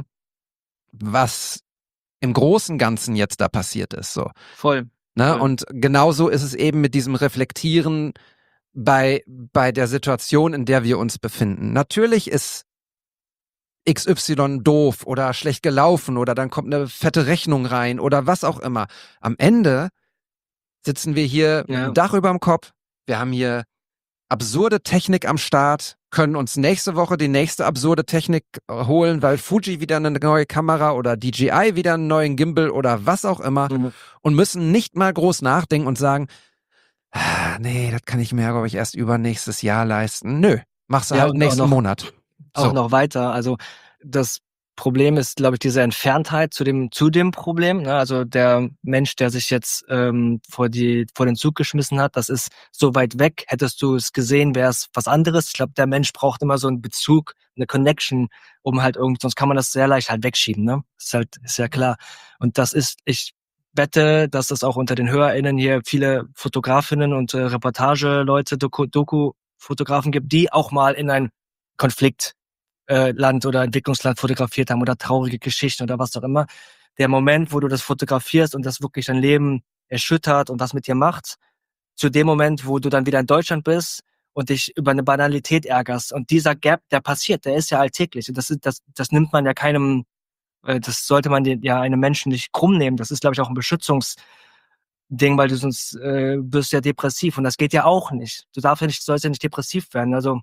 was im großen Ganzen jetzt da passiert ist. So. Voll. Ne? Voll. Und genauso ist es eben mit diesem Reflektieren bei, bei der Situation, in der wir uns befinden. Natürlich ist X Y doof oder schlecht gelaufen oder dann kommt eine fette Rechnung rein oder was auch immer. Am Ende sitzen wir hier mit Ja. einem Dach über dem Kopf. Wir haben hier absurde Technik am Start, können uns nächste Woche die nächste absurde Technik äh, holen, weil Fuji wieder eine neue Kamera oder D J I wieder einen neuen Gimbal oder was auch immer Mhm. und müssen nicht mal groß nachdenken und sagen, ah, nee, das kann ich mir, glaube ich, erst übernächstes Jahr leisten. Nö, machst du Ja, halt und auch nächsten noch- Monat. Auch So. noch weiter. Also das Problem ist, glaube ich, diese Entferntheit zu dem zu dem Problem. Ne? Also der Mensch, der sich jetzt ähm, vor die vor den Zug geschmissen hat, das ist so weit weg. Hättest du es gesehen, wäre es was anderes. Ich glaube, der Mensch braucht immer so einen Bezug, eine Connection, um halt irgendwie, sonst kann man das sehr leicht halt wegschieben. Ne, ist halt ist ja klar. Und das ist, ich wette, dass es auch unter den HörerInnen hier viele Fotografinnen und äh, Reportageleute, Doku, Doku-Fotografen gibt, die auch mal in ein Konflikt äh, Land oder Entwicklungsland fotografiert haben oder traurige Geschichten oder was auch immer. Der Moment, wo du das fotografierst und das wirklich dein Leben erschüttert und was mit dir macht, zu dem Moment, wo du dann wieder in Deutschland bist und dich über eine Banalität ärgerst. Und dieser Gap, der passiert, der ist ja alltäglich. Und das ist, das, das nimmt man ja keinem, äh, das sollte man ja einem Menschen nicht krumm nehmen. Das ist, glaube ich, auch ein Beschützungsding, weil du sonst äh, wirst ja depressiv. Und das geht ja auch nicht. Du darfst ja nicht, sollst ja nicht depressiv werden. Also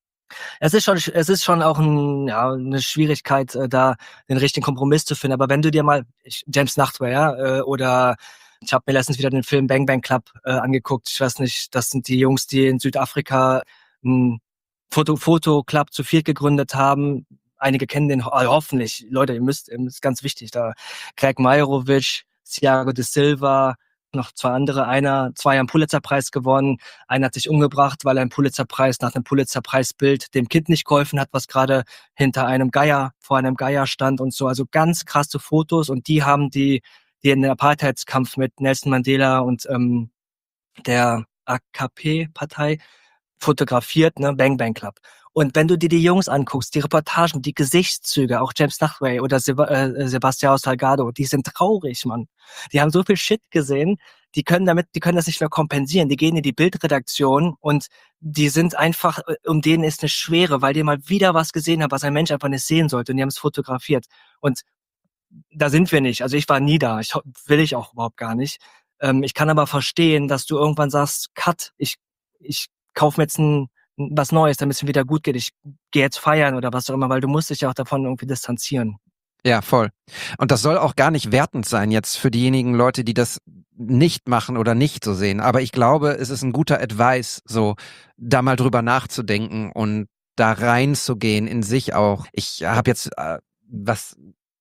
es ist schon, es ist schon auch ein, ja, eine Schwierigkeit, äh, da den richtigen Kompromiss zu finden. Aber wenn du dir mal ich, James Nachtwey, ja, äh, oder ich habe mir letztens wieder den Film Bang Bang Club äh, angeguckt. Ich weiß nicht, das sind die Jungs, die in Südafrika einen Foto Foto Club zu viert gegründet haben. Einige kennen den ho hoffentlich. Leute, ihr müsst, ihr müsst ganz wichtig da. Craig Mairovic, Thiago de Silva, noch zwei andere. Einer, zwei haben Pulitzerpreis gewonnen. Einer hat sich umgebracht, weil er einen Pulitzerpreis nach einem Pulitzerpreisbild dem Kind nicht geholfen hat, was gerade hinter einem Geier, vor einem Geier stand und so. Also ganz krasse Fotos und die haben die, die in den Apartheidskampf mit Nelson Mandela und ähm, der A K P-Partei fotografiert, ne, Bang Bang Club. Und wenn du dir die Jungs anguckst, die Reportagen, die Gesichtszüge, auch James Nachtwey oder Seb äh, Sebastião Salgado, die sind traurig, Mann. Die haben so viel Shit gesehen, die können damit, die können das nicht mehr kompensieren. Die gehen in die Bildredaktion und die sind einfach, um denen ist eine Schwere, weil die mal wieder was gesehen haben, was ein Mensch einfach nicht sehen sollte und die haben es fotografiert. Und da sind wir nicht. Also ich war nie da. Ich will ich auch überhaupt gar nicht. Ähm, ich kann aber verstehen, dass du irgendwann sagst, Cut, ich, ich kaufe mir jetzt ein was Neues, damit es mir wieder gut geht. Ich gehe jetzt feiern oder was auch immer, weil du musst dich ja auch davon irgendwie distanzieren. Ja, voll. Und das soll auch gar nicht wertend sein jetzt für diejenigen Leute, die das nicht machen oder nicht so sehen. Aber ich glaube, es ist ein guter Advice, so da mal drüber nachzudenken und da reinzugehen in sich auch. Ich habe jetzt äh, was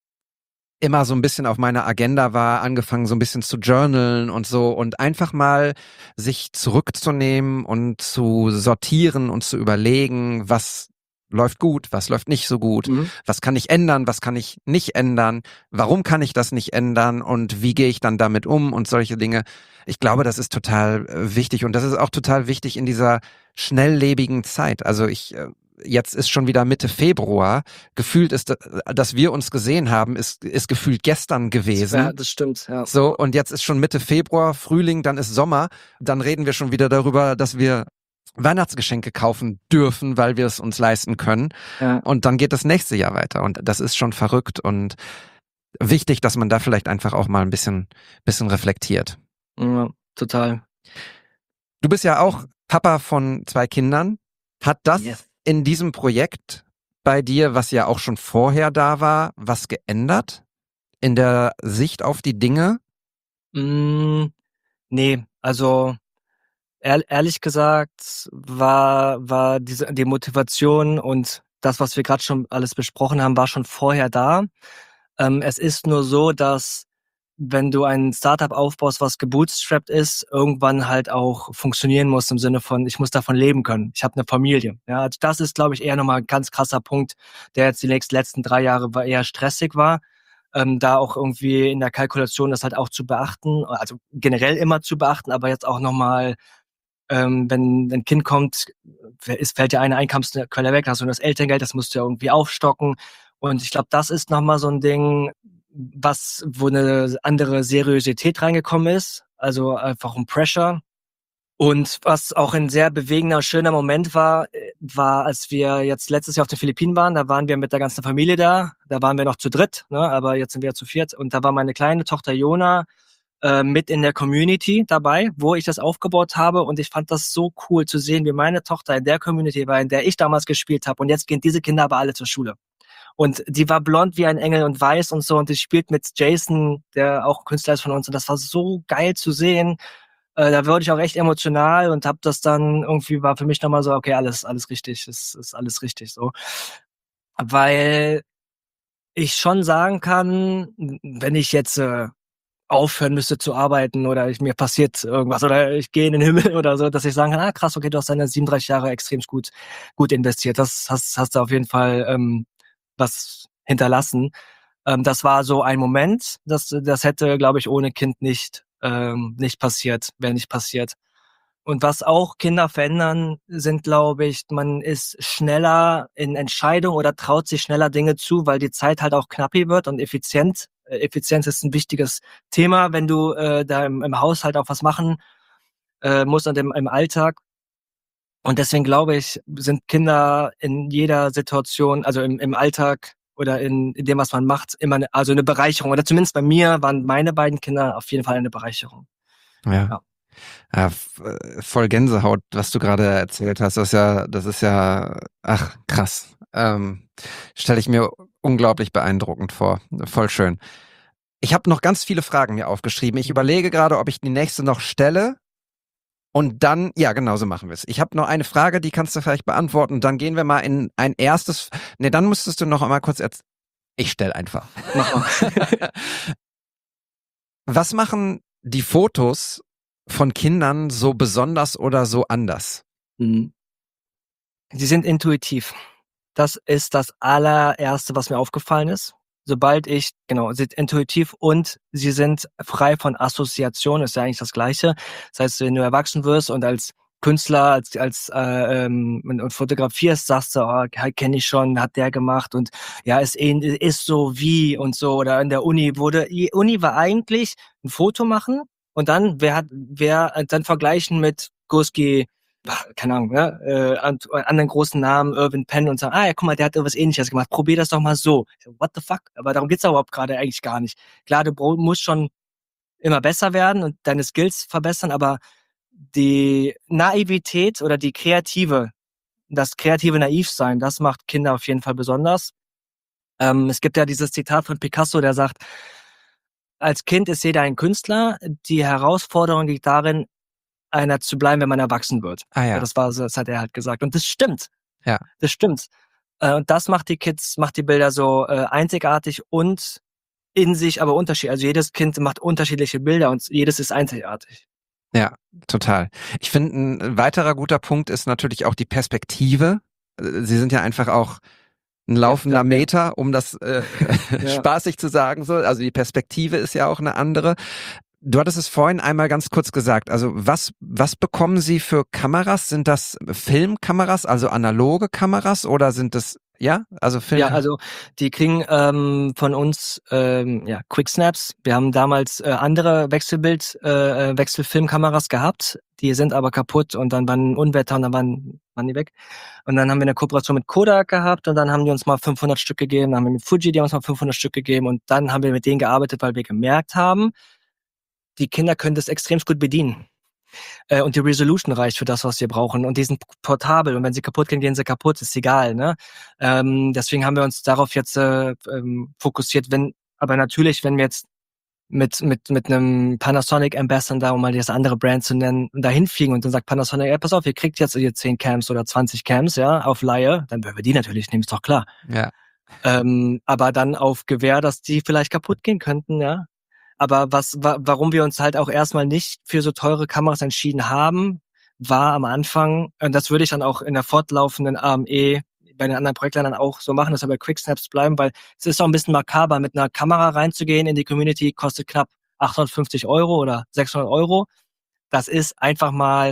immer so ein bisschen auf meiner Agenda war, angefangen so ein bisschen zu journalen und so und einfach mal sich zurückzunehmen und zu sortieren und zu überlegen, was läuft gut, was läuft nicht so gut, Mhm. was kann ich ändern, was kann ich nicht ändern, warum kann ich das nicht ändern und wie gehe ich dann damit um und solche Dinge. Ich glaube, das ist total äh, wichtig und das ist auch total wichtig in dieser schnelllebigen Zeit. Also ich, äh, jetzt ist schon wieder Mitte Februar, gefühlt ist, äh, dass wir uns gesehen haben, ist, ist gefühlt gestern gewesen. Ja, das stimmt, ja. So, und jetzt ist schon Mitte Februar, Frühling, dann ist Sommer, dann reden wir schon wieder darüber, dass wir Weihnachtsgeschenke kaufen dürfen, weil wir es uns leisten können. Ja. Und dann geht das nächste Jahr weiter. Und das ist schon verrückt und wichtig, dass man da vielleicht einfach auch mal ein bisschen, bisschen reflektiert. Ja, total. Du bist ja auch Papa von zwei Kindern. Hat das Yes. in diesem Projekt bei dir, was ja auch schon vorher da war, was geändert? In der Sicht auf die Dinge? Mm, nee, also ehr, ehrlich gesagt war, war diese, die Motivation und das, was wir gerade schon alles besprochen haben, war schon vorher da. Ähm, es ist nur so, dass wenn du ein Startup aufbaust, was gebootstrapped ist, irgendwann halt auch funktionieren muss im Sinne von, ich muss davon leben können. Ich habe eine Familie. Ja, also das ist, glaube ich, eher nochmal ein ganz krasser Punkt, der jetzt die nächsten letzten drei Jahre war, eher stressig war. Ähm, da auch irgendwie in der Kalkulation das halt auch zu beachten, also generell immer zu beachten, aber jetzt auch nochmal, ähm, wenn ein Kind kommt, es fällt ja eine Einkommensquelle weg, hast du das Elterngeld, das musst du ja irgendwie aufstocken. Und ich glaube, das ist nochmal so ein Ding, was, wo eine andere Seriosität reingekommen ist, also einfach um Pressure. Und was auch ein sehr bewegender, schöner Moment war, war, als wir jetzt letztes Jahr auf den Philippinen waren, da waren wir mit der ganzen Familie da, da waren wir noch zu dritt, ne, aber jetzt sind wir zu viert und da war meine kleine Tochter Jona äh, mit in der Community dabei, wo ich das aufgebaut habe und ich fand das so cool zu sehen, wie meine Tochter in der Community war, in der ich damals gespielt habe und jetzt gehen diese Kinder aber alle zur Schule. Und die war blond wie ein Engel und weiß und so und die spielt mit Jason, der auch Künstler ist von uns und das war so geil zu sehen. Äh, da wurde ich auch echt emotional und hab das dann irgendwie, war für mich nochmal so, okay, alles, alles richtig, ist, ist alles richtig so. Weil ich schon sagen kann, wenn ich jetzt äh, aufhören müsste zu arbeiten oder ich, mir passiert irgendwas oder ich gehe in den Himmel oder so, dass ich sagen kann, ah krass, okay, du hast deine siebenunddreißig Jahre extrem gut, gut investiert. Das hast, hast du auf jeden Fall ähm, was hinterlassen. Ähm, das war so ein Moment, das, das hätte, glaube ich, ohne Kind nicht, ähm, nicht passiert, wäre nicht passiert. Und was auch Kinder verändern, sind, glaube ich, man ist schneller in Entscheidungen oder traut sich schneller Dinge zu, weil die Zeit halt auch knappi wird und effizient. Äh, Effizienz ist ein wichtiges Thema, wenn du äh, da im, im Haushalt auch was machen äh, musst und im, im Alltag. Und deswegen glaube ich, sind Kinder in jeder Situation, also im, im Alltag oder in, in dem, was man macht, immer eine, also eine Bereicherung. Oder zumindest bei mir waren meine beiden Kinder auf jeden Fall eine Bereicherung. Ja. Ja. Ja, voll Gänsehaut, was du gerade erzählt hast. Das ist ja, das ist ja, ach, krass. Ähm, stelle ich mir unglaublich beeindruckend vor. Voll schön. Ich habe noch ganz viele Fragen mir aufgeschrieben. Ich überlege gerade, ob ich die nächste noch stelle. Und dann, ja, genau so machen wir es. Ich habe noch eine Frage, die kannst du vielleicht beantworten. Dann gehen wir mal in ein erstes. Ne, dann müsstest du noch einmal kurz erzählen. Ich stelle einfach. Mach mal. Was machen die Fotos von Kindern so besonders oder so anders? Mhm. Sie sind intuitiv. Das ist das allererste, was mir aufgefallen ist. Sobald ich, genau, sie sind intuitiv und sie sind frei von Assoziation, ist ja eigentlich das Gleiche. Das heißt, wenn du erwachsen wirst und als Künstler, als, als äh, ähm, und fotografierst, sagst du, oh, kenne ich schon, hat der gemacht und ja, ist, ist so wie und so. Oder in der Uni wurde, die Uni war eigentlich ein Foto machen und dann, wer hat, wer dann vergleichen mit Gursky, keine Ahnung, ne, äh, an, anderen großen Namen, Irvin Penn und sagen, ah ja, guck mal, der hat irgendwas Ähnliches gemacht, probier das doch mal so. So, what the fuck? Aber darum geht's überhaupt gerade eigentlich gar nicht. Klar, du musst schon immer besser werden und deine Skills verbessern, aber die Naivität oder die kreative, das kreative Naivsein, das macht Kinder auf jeden Fall besonders. Ähm, es gibt ja dieses Zitat von Picasso, der sagt, als Kind ist jeder ein Künstler, die Herausforderung liegt darin, einer zu bleiben, wenn man erwachsen wird. Ah ja. Das war, das hat er halt gesagt. Und das stimmt. Ja. Das stimmt. Äh, und das macht die Kids, macht die Bilder so äh, einzigartig und in sich aber unterschiedlich. Also jedes Kind macht unterschiedliche Bilder und jedes ist einzigartig. Ja, total. Ich finde, ein weiterer guter Punkt ist natürlich auch die Perspektive. Sie sind ja einfach auch ein laufender Ja, ja. Meter, um das äh, Ja. spaßig zu sagen. So. Also die Perspektive ist ja auch eine andere. Du hattest es vorhin einmal ganz kurz gesagt. Also was, was bekommen Sie für Kameras? Sind das Filmkameras, also analoge Kameras oder sind das, ja, also Film? Ja, also die kriegen ähm, von uns ähm, ja, Quick Snaps. Wir haben damals äh, andere Wechselbild, äh, Wechselfilmkameras gehabt. Die sind aber kaputt und dann waren Unwetter und dann waren, waren die weg. Und dann haben wir eine Kooperation mit Kodak gehabt und dann haben die uns mal fünfhundert Stück gegeben. Dann haben wir mit Fuji, die haben uns mal fünfhundert Stück gegeben und dann haben wir mit denen gearbeitet, weil wir gemerkt haben, die Kinder können das extrem gut bedienen. Äh, und die Resolution reicht für das, was wir brauchen. Und die sind portabel. Und wenn sie kaputt gehen, gehen sie kaputt. Ist egal, ne? Ähm, deswegen haben wir uns darauf jetzt äh, ähm, fokussiert. Wenn, aber natürlich, wenn wir jetzt mit mit mit einem Panasonic Ambassador, um mal das andere Brand zu nennen, dahin fliegen und dann sagt Panasonic, ja, pass auf, ihr kriegt jetzt ihr zehn Cams oder zwanzig Cams, ja, auf Leihe, dann würden wir die natürlich nehmen, ist doch klar. Ja. Ähm, aber dann auf Gewähr, dass die vielleicht kaputt gehen könnten, ja. Aber was, wa- warum wir uns halt auch erstmal nicht für so teure Kameras entschieden haben, war am Anfang, und das würde ich dann auch in der fortlaufenden A M E bei den anderen Projektleitern auch so machen, dass wir bei Quicksnaps bleiben, weil es ist auch ein bisschen makaber, mit einer Kamera reinzugehen in die Community, kostet knapp achthundertfünfzig Euro oder sechshundert Euro. Das ist einfach mal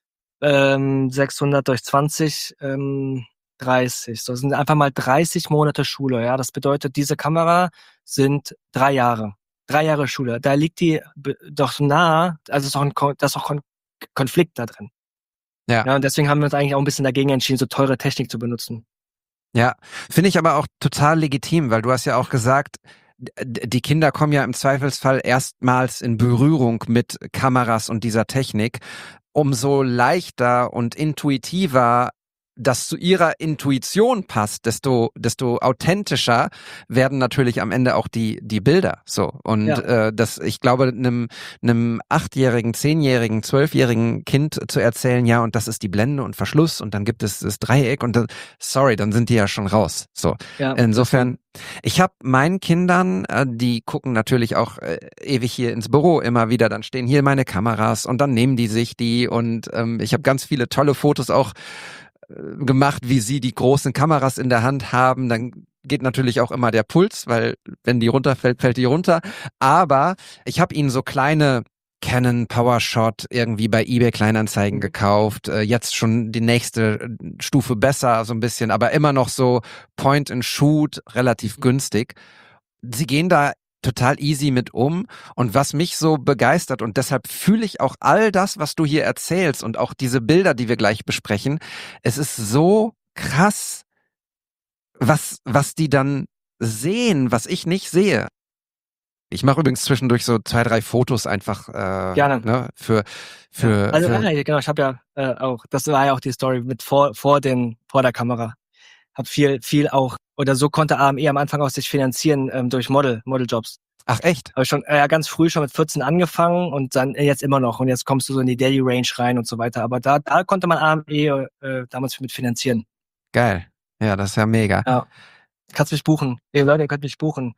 ähm, sechshundert durch zwanzig, ähm, dreißig. So, das sind einfach mal dreißig Monate Schule. Ja, das bedeutet, diese Kamera sind drei Jahre. Drei Jahre Schule. Da liegt die be- doch nah, also ist auch ein Kon- da ist auch Kon Konflikt da drin. Ja. Ja, und deswegen haben wir uns eigentlich auch ein bisschen dagegen entschieden, so teure Technik zu benutzen. Ja, finde ich aber auch total legitim, weil du hast ja auch gesagt, d- die Kinder kommen ja im Zweifelsfall erstmals in Berührung mit Kameras und dieser Technik. Umso leichter und intuitiver das zu ihrer Intuition passt, desto desto authentischer werden natürlich am Ende auch die die Bilder. So und Ja. äh, das, ich glaube, einem einem achtjährigen, zehnjährigen, zwölfjährigen Kind zu erzählen, ja, und das ist die Blende und Verschluss und dann gibt es das Dreieck und dann, sorry, dann sind die ja schon raus. So Ja. insofern, ich habe meinen Kindern, äh, die gucken natürlich auch äh, ewig hier ins Büro immer wieder, dann stehen hier meine Kameras und dann nehmen die sich die und ähm, ich habe ganz viele tolle Fotos auch äh, gemacht, wie sie die großen Kameras in der Hand haben. Dann geht natürlich auch immer der Puls, weil wenn die runterfällt, fällt die runter. Aber ich habe ihnen so kleine Canon PowerShot irgendwie bei eBay Kleinanzeigen Mhm. gekauft. Äh, jetzt schon die nächste Stufe besser, so ein bisschen, aber immer noch so Point and Shoot, relativ günstig. Sie gehen da total easy mit um. Und was mich so begeistert, und deshalb fühle ich auch all das, was du hier erzählst und auch diese Bilder, die wir gleich besprechen, es ist so krass, was, was die dann sehen, was ich nicht sehe. Ich mache übrigens zwischendurch so zwei, drei Fotos einfach äh, Gerne. ne, für, für, Ja. Also für ja, genau, ich habe ja äh, auch, das war ja auch die Story mit vor vor den vor der Kamera. Hab viel viel auch oder so konnte A M E am Anfang auch sich finanzieren ähm, durch Model Modeljobs. Ach echt? Habe ich schon äh, ganz früh schon mit vierzehn angefangen und dann äh, jetzt immer noch und jetzt kommst du so in die Daily Range rein und so weiter. Aber da da konnte man A M E äh, damals mit finanzieren. Geil. Ja, das ist ja mega. Ja. Kannst mich buchen. Ey, Leute, ihr könnt mich buchen.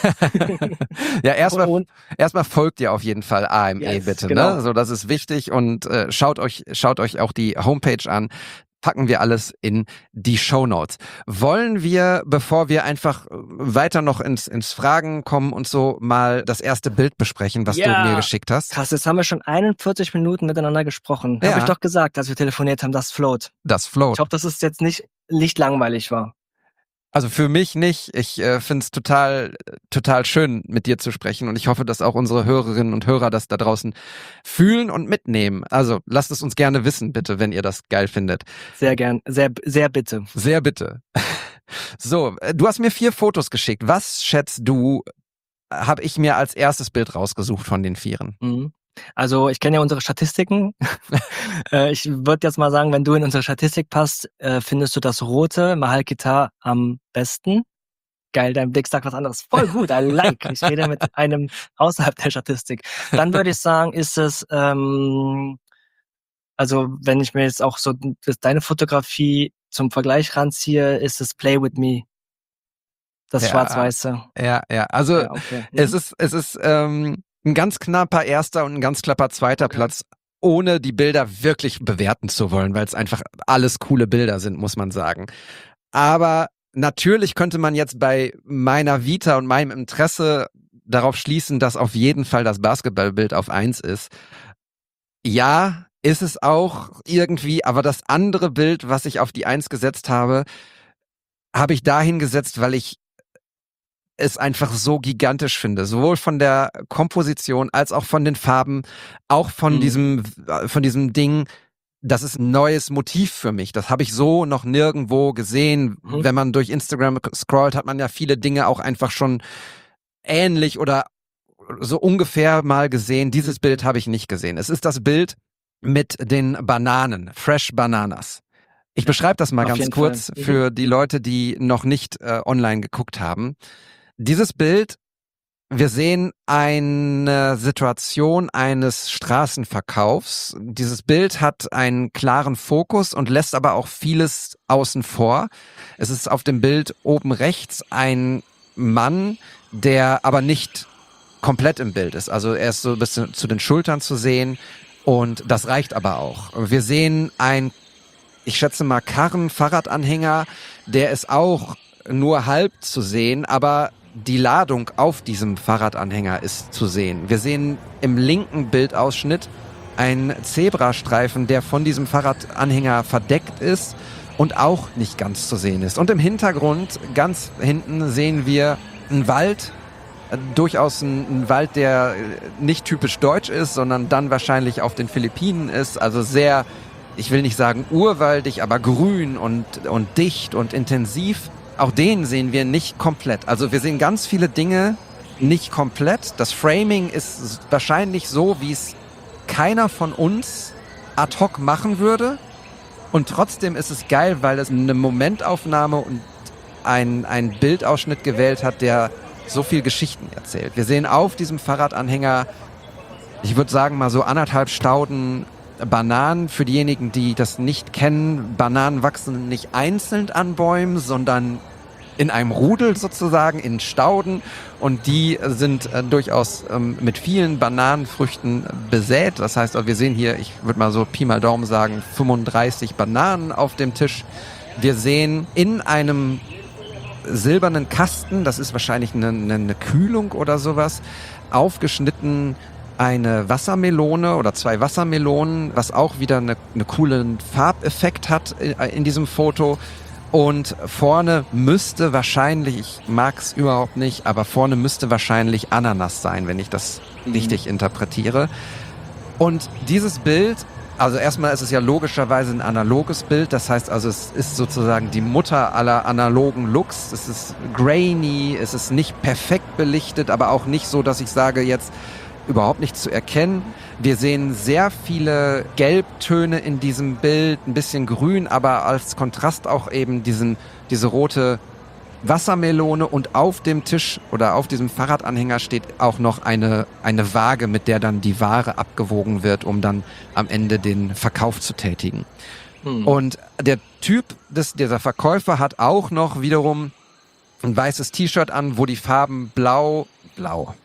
Ja, erstmal Und- erstmal folgt ihr auf jeden Fall A M E Yes, bitte, genau. ne? So, das ist wichtig und äh, schaut euch schaut euch auch die Homepage an. Packen wir alles in die Shownotes. Wollen wir, bevor wir einfach weiter noch ins ins Fragen kommen und so, mal das erste Bild besprechen, was Ja. du mir geschickt hast? Krass, jetzt haben wir schon einundvierzig Minuten miteinander gesprochen. Ja. Habe ich doch gesagt, als wir telefoniert haben, das float. Das float. Ich hoffe, dass es jetzt nicht nicht langweilig war. Also für mich nicht. Ich äh, finde es total, total schön, mit dir zu sprechen und ich hoffe, dass auch unsere Hörerinnen und Hörer das da draußen fühlen und mitnehmen. Also lasst es uns gerne wissen, bitte, wenn ihr das geil findet. Sehr gern, sehr sehr bitte. Sehr bitte. So, äh, du hast mir vier Fotos geschickt. Was schätzt du, habe ich mir als erstes Bild rausgesucht von den Vieren? Mhm. Also ich kenne ja unsere Statistiken. äh, ich würde jetzt mal sagen, wenn du in unsere Statistik passt, äh, findest du das rote Mahal-Kitar am besten. Geil, dein Blick sagt was anderes. Voll gut, I like. Ich rede mit einem außerhalb der Statistik. Dann würde ich sagen, ist es, ähm, also wenn ich mir jetzt auch so das, deine Fotografie zum Vergleich ranziehe, ist es Play With Me. Das Ja. Schwarz-Weiße. Ja, ja. Also Ja, okay. es ist, es ist ähm, ein ganz knapper erster und ein ganz knapper zweiter Okay. Platz. ohne die Bilder wirklich bewerten zu wollen, weil es einfach alles coole Bilder sind, muss man sagen. Aber natürlich könnte man jetzt bei meiner Vita und meinem Interesse darauf schließen, dass auf jeden Fall das Basketballbild auf eins ist. Ja, ist es auch irgendwie, aber das andere Bild, was ich auf die eins gesetzt habe, habe ich dahin gesetzt, weil ich es einfach so gigantisch finde. Sowohl von der Komposition als auch von den Farben, auch von Mhm. diesem, von diesem Ding. Das ist ein neues Motiv für mich. Das habe ich so noch nirgendwo gesehen. Mhm. Wenn man durch Instagram scrollt, hat man ja viele Dinge auch einfach schon ähnlich oder so ungefähr mal gesehen. Dieses Bild habe ich nicht gesehen. Es ist das Bild mit den Bananen, Fresh Bananas. Ich beschreibe das mal Auf ganz jeden kurz Fall. Mhm. für die Leute, die noch nicht äh, online geguckt haben. Dieses Bild, wir sehen eine Situation eines Straßenverkaufs. Dieses Bild hat einen klaren Fokus und lässt aber auch vieles außen vor. Es ist auf dem Bild oben rechts ein Mann, der aber nicht komplett im Bild ist. Also er ist so ein bisschen zu den Schultern zu sehen und das reicht aber auch. Wir sehen ein, ich schätze mal, Karren, Fahrradanhänger, der ist auch nur halb zu sehen, aber die Ladung auf diesem Fahrradanhänger ist zu sehen. Wir sehen im linken Bildausschnitt einen Zebrastreifen, der von diesem Fahrradanhänger verdeckt ist und auch nicht ganz zu sehen ist. Und im Hintergrund, ganz hinten, sehen wir einen Wald, äh, durchaus ein, ein Wald, der nicht typisch deutsch ist, sondern dann wahrscheinlich auf den Philippinen ist. Also sehr, ich will nicht sagen urwaldig, aber grün und, und dicht und intensiv. Auch den sehen wir nicht komplett. Also wir sehen ganz viele Dinge nicht komplett. Das Framing ist wahrscheinlich so, wie es keiner von uns ad hoc machen würde. Und trotzdem ist es geil, weil es eine Momentaufnahme und ein, ein Bildausschnitt gewählt hat, der so viel Geschichten erzählt. Wir sehen auf diesem Fahrradanhänger, ich würde sagen mal so anderthalb Stauden Bananen. Für diejenigen, die das nicht kennen, Bananen wachsen nicht einzeln an Bäumen, sondern in einem Rudel sozusagen, in Stauden. Und die sind äh, durchaus ähm, mit vielen Bananenfrüchten besät. Das heißt, wir sehen hier, ich würde mal so Pi mal Daumen sagen, fünfunddreißig Bananen auf dem Tisch. Wir sehen in einem silbernen Kasten, das ist wahrscheinlich eine, eine Kühlung oder sowas, aufgeschnitten eine Wassermelone oder zwei Wassermelonen, was auch wieder eine, eine coolen Farbeffekt hat in diesem Foto. Und vorne müsste wahrscheinlich, ich mag es überhaupt nicht, aber vorne müsste wahrscheinlich Ananas sein, wenn ich das mhm. richtig interpretiere. Und dieses Bild, also erstmal ist es ja logischerweise ein analoges Bild, das heißt also, es ist sozusagen die Mutter aller analogen Looks. Es ist grainy, es ist nicht perfekt belichtet, aber auch nicht so, dass ich sage jetzt, überhaupt nicht zu erkennen. Wir sehen sehr viele Gelbtöne in diesem Bild, ein bisschen grün, aber als Kontrast auch eben diesen, diese rote Wassermelone, und auf dem Tisch oder auf diesem Fahrradanhänger steht auch noch eine, eine Waage, mit der dann die Ware abgewogen wird, um dann am Ende den Verkauf zu tätigen. Hm. Und der Typ, des, dieser Verkäufer hat auch noch wiederum ein weißes T-Shirt an, wo die Farben blau, blau,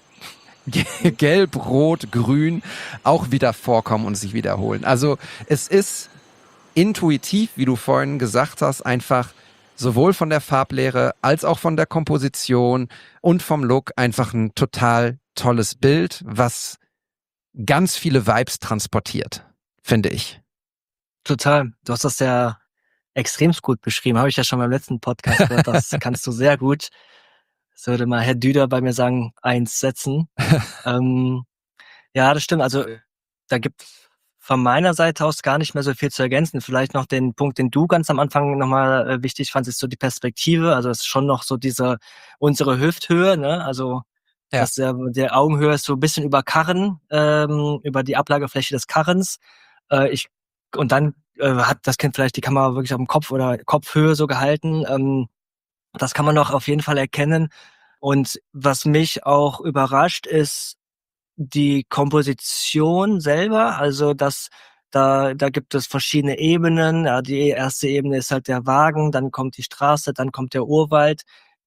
Gelb, Rot, Grün auch wieder vorkommen und sich wiederholen. Also es ist intuitiv, wie du vorhin gesagt hast, einfach sowohl von der Farblehre als auch von der Komposition und vom Look einfach ein total tolles Bild, was ganz viele Vibes transportiert, finde ich. Total. Du hast das ja extremst gut beschrieben. Habe ich ja schon beim letzten Podcast gehört. Das kannst du sehr gut. Das würde mal Herr Düder bei mir sagen, eins setzen. ähm, ja, das stimmt. Also da gibt von meiner Seite aus gar nicht mehr so viel zu ergänzen. Vielleicht noch den Punkt, den du ganz am Anfang nochmal äh, wichtig fandst, ist so die Perspektive. Also es ist schon noch so diese, unsere Hüfthöhe, ne? Also ja. dass der, der Augenhöhe ist so ein bisschen über Karren, ähm, über die Ablagefläche des Karrens. Äh, ich und dann äh, hat das Kind vielleicht die Kamera wirklich auf dem Kopf oder Kopfhöhe so gehalten. Ähm, Das kann man noch auf jeden Fall erkennen. Und was mich auch überrascht, ist die Komposition selber. Also das, da, da gibt es verschiedene Ebenen. Ja, die erste Ebene ist halt der Wagen, dann kommt die Straße, dann kommt der Urwald.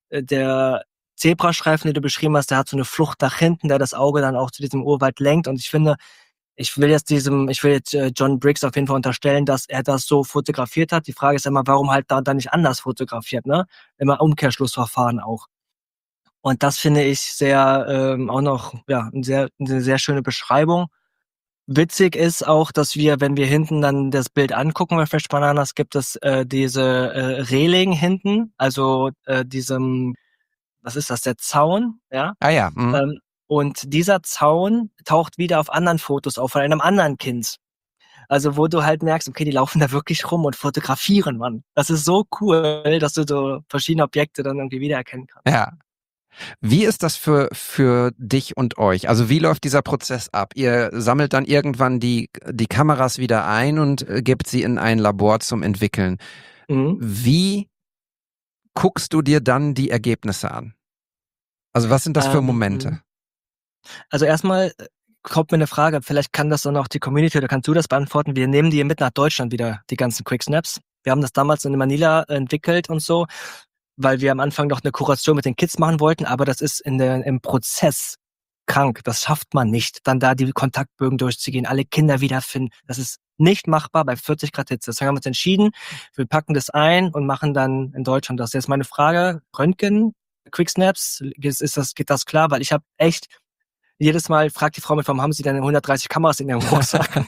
Der Zebrastreifen, den du beschrieben hast, der hat so eine Flucht nach hinten, der das Auge dann auch zu diesem Urwald lenkt. Und ich finde, ich will jetzt diesem, ich will jetzt äh, John Briggs auf jeden Fall unterstellen, dass er das so fotografiert hat. Die Frage ist immer, warum halt da, da nicht anders fotografiert, ne? Immer Umkehrschlussverfahren auch. Und das finde ich sehr, ähm, auch noch, ja, ein sehr, eine sehr schöne Beschreibung. Witzig ist auch, dass wir, wenn wir hinten dann das Bild angucken bei Fresh Bananas, gibt es äh, diese äh, Reling hinten, also äh, diesem, was ist das, der Zaun, ja? Ah ja. Mhm. Ähm, und dieser Zaun taucht wieder auf anderen Fotos auf, von einem anderen Kind. Also wo du halt merkst, okay, die laufen da wirklich rum und fotografieren, Mann. Das ist so cool, dass du so verschiedene Objekte dann irgendwie wiedererkennen kannst. Ja. Wie ist das für, für dich und euch? Also wie läuft dieser Prozess ab? Ihr sammelt dann irgendwann die, die Kameras wieder ein und äh, gebt sie in ein Labor zum Entwickeln. Mhm. Wie guckst du dir dann die Ergebnisse an? Also was sind das für Ähm, Momente? Also erstmal äh, kommt mir eine Frage, vielleicht kann das dann auch die Community oder kannst du das beantworten. Wir nehmen die mit nach Deutschland wieder, die ganzen Quicksnaps. Wir haben das damals in Manila entwickelt und so, weil wir am Anfang noch eine Kuration mit den Kids machen wollten, aber das ist in der, im Prozess krank. Das schafft man nicht, dann da die Kontaktbögen durchzugehen, alle Kinder wiederfinden. Das ist nicht machbar bei vierzig Grad Hitze. Deswegen haben wir uns entschieden, wir packen das ein und machen dann in Deutschland das. Jetzt meine Frage, Röntgen, Quicksnaps, ist, ist das, geht das klar? Weil ich habe echt jedes Mal fragt die Frau mit, warum haben Sie denn hundertdreißig Kameras in Ihrem Rucksack?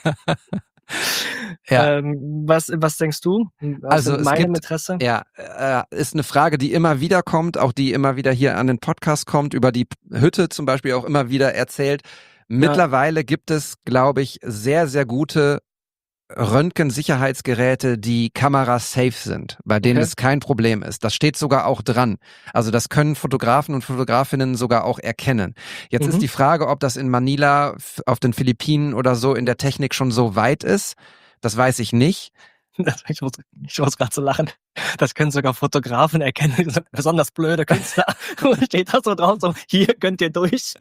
Ja. Ähm, was, was denkst du? Aus Also es meinem gibt, Interesse? ja, äh, ist eine Frage, die immer wieder kommt, auch die immer wieder hier an den Podcast kommt, über die Hütte zum Beispiel auch immer wieder erzählt. Mittlerweile gibt es, glaube ich, sehr, sehr gute Röntgen-Sicherheitsgeräte, die Kamera-safe sind, bei denen Okay. es kein Problem ist. Das steht sogar auch dran. Also das können Fotografen und Fotografinnen sogar auch erkennen. Jetzt Mhm. ist die Frage, ob das in Manila, f- auf den Philippinen oder so in der Technik schon so weit ist. Das weiß ich nicht. Ich muss, ich muss gerade so lachen. Das können sogar Fotografen erkennen. Besonders blöde Künstler. Und steht da so drauf, so, hier könnt ihr durch.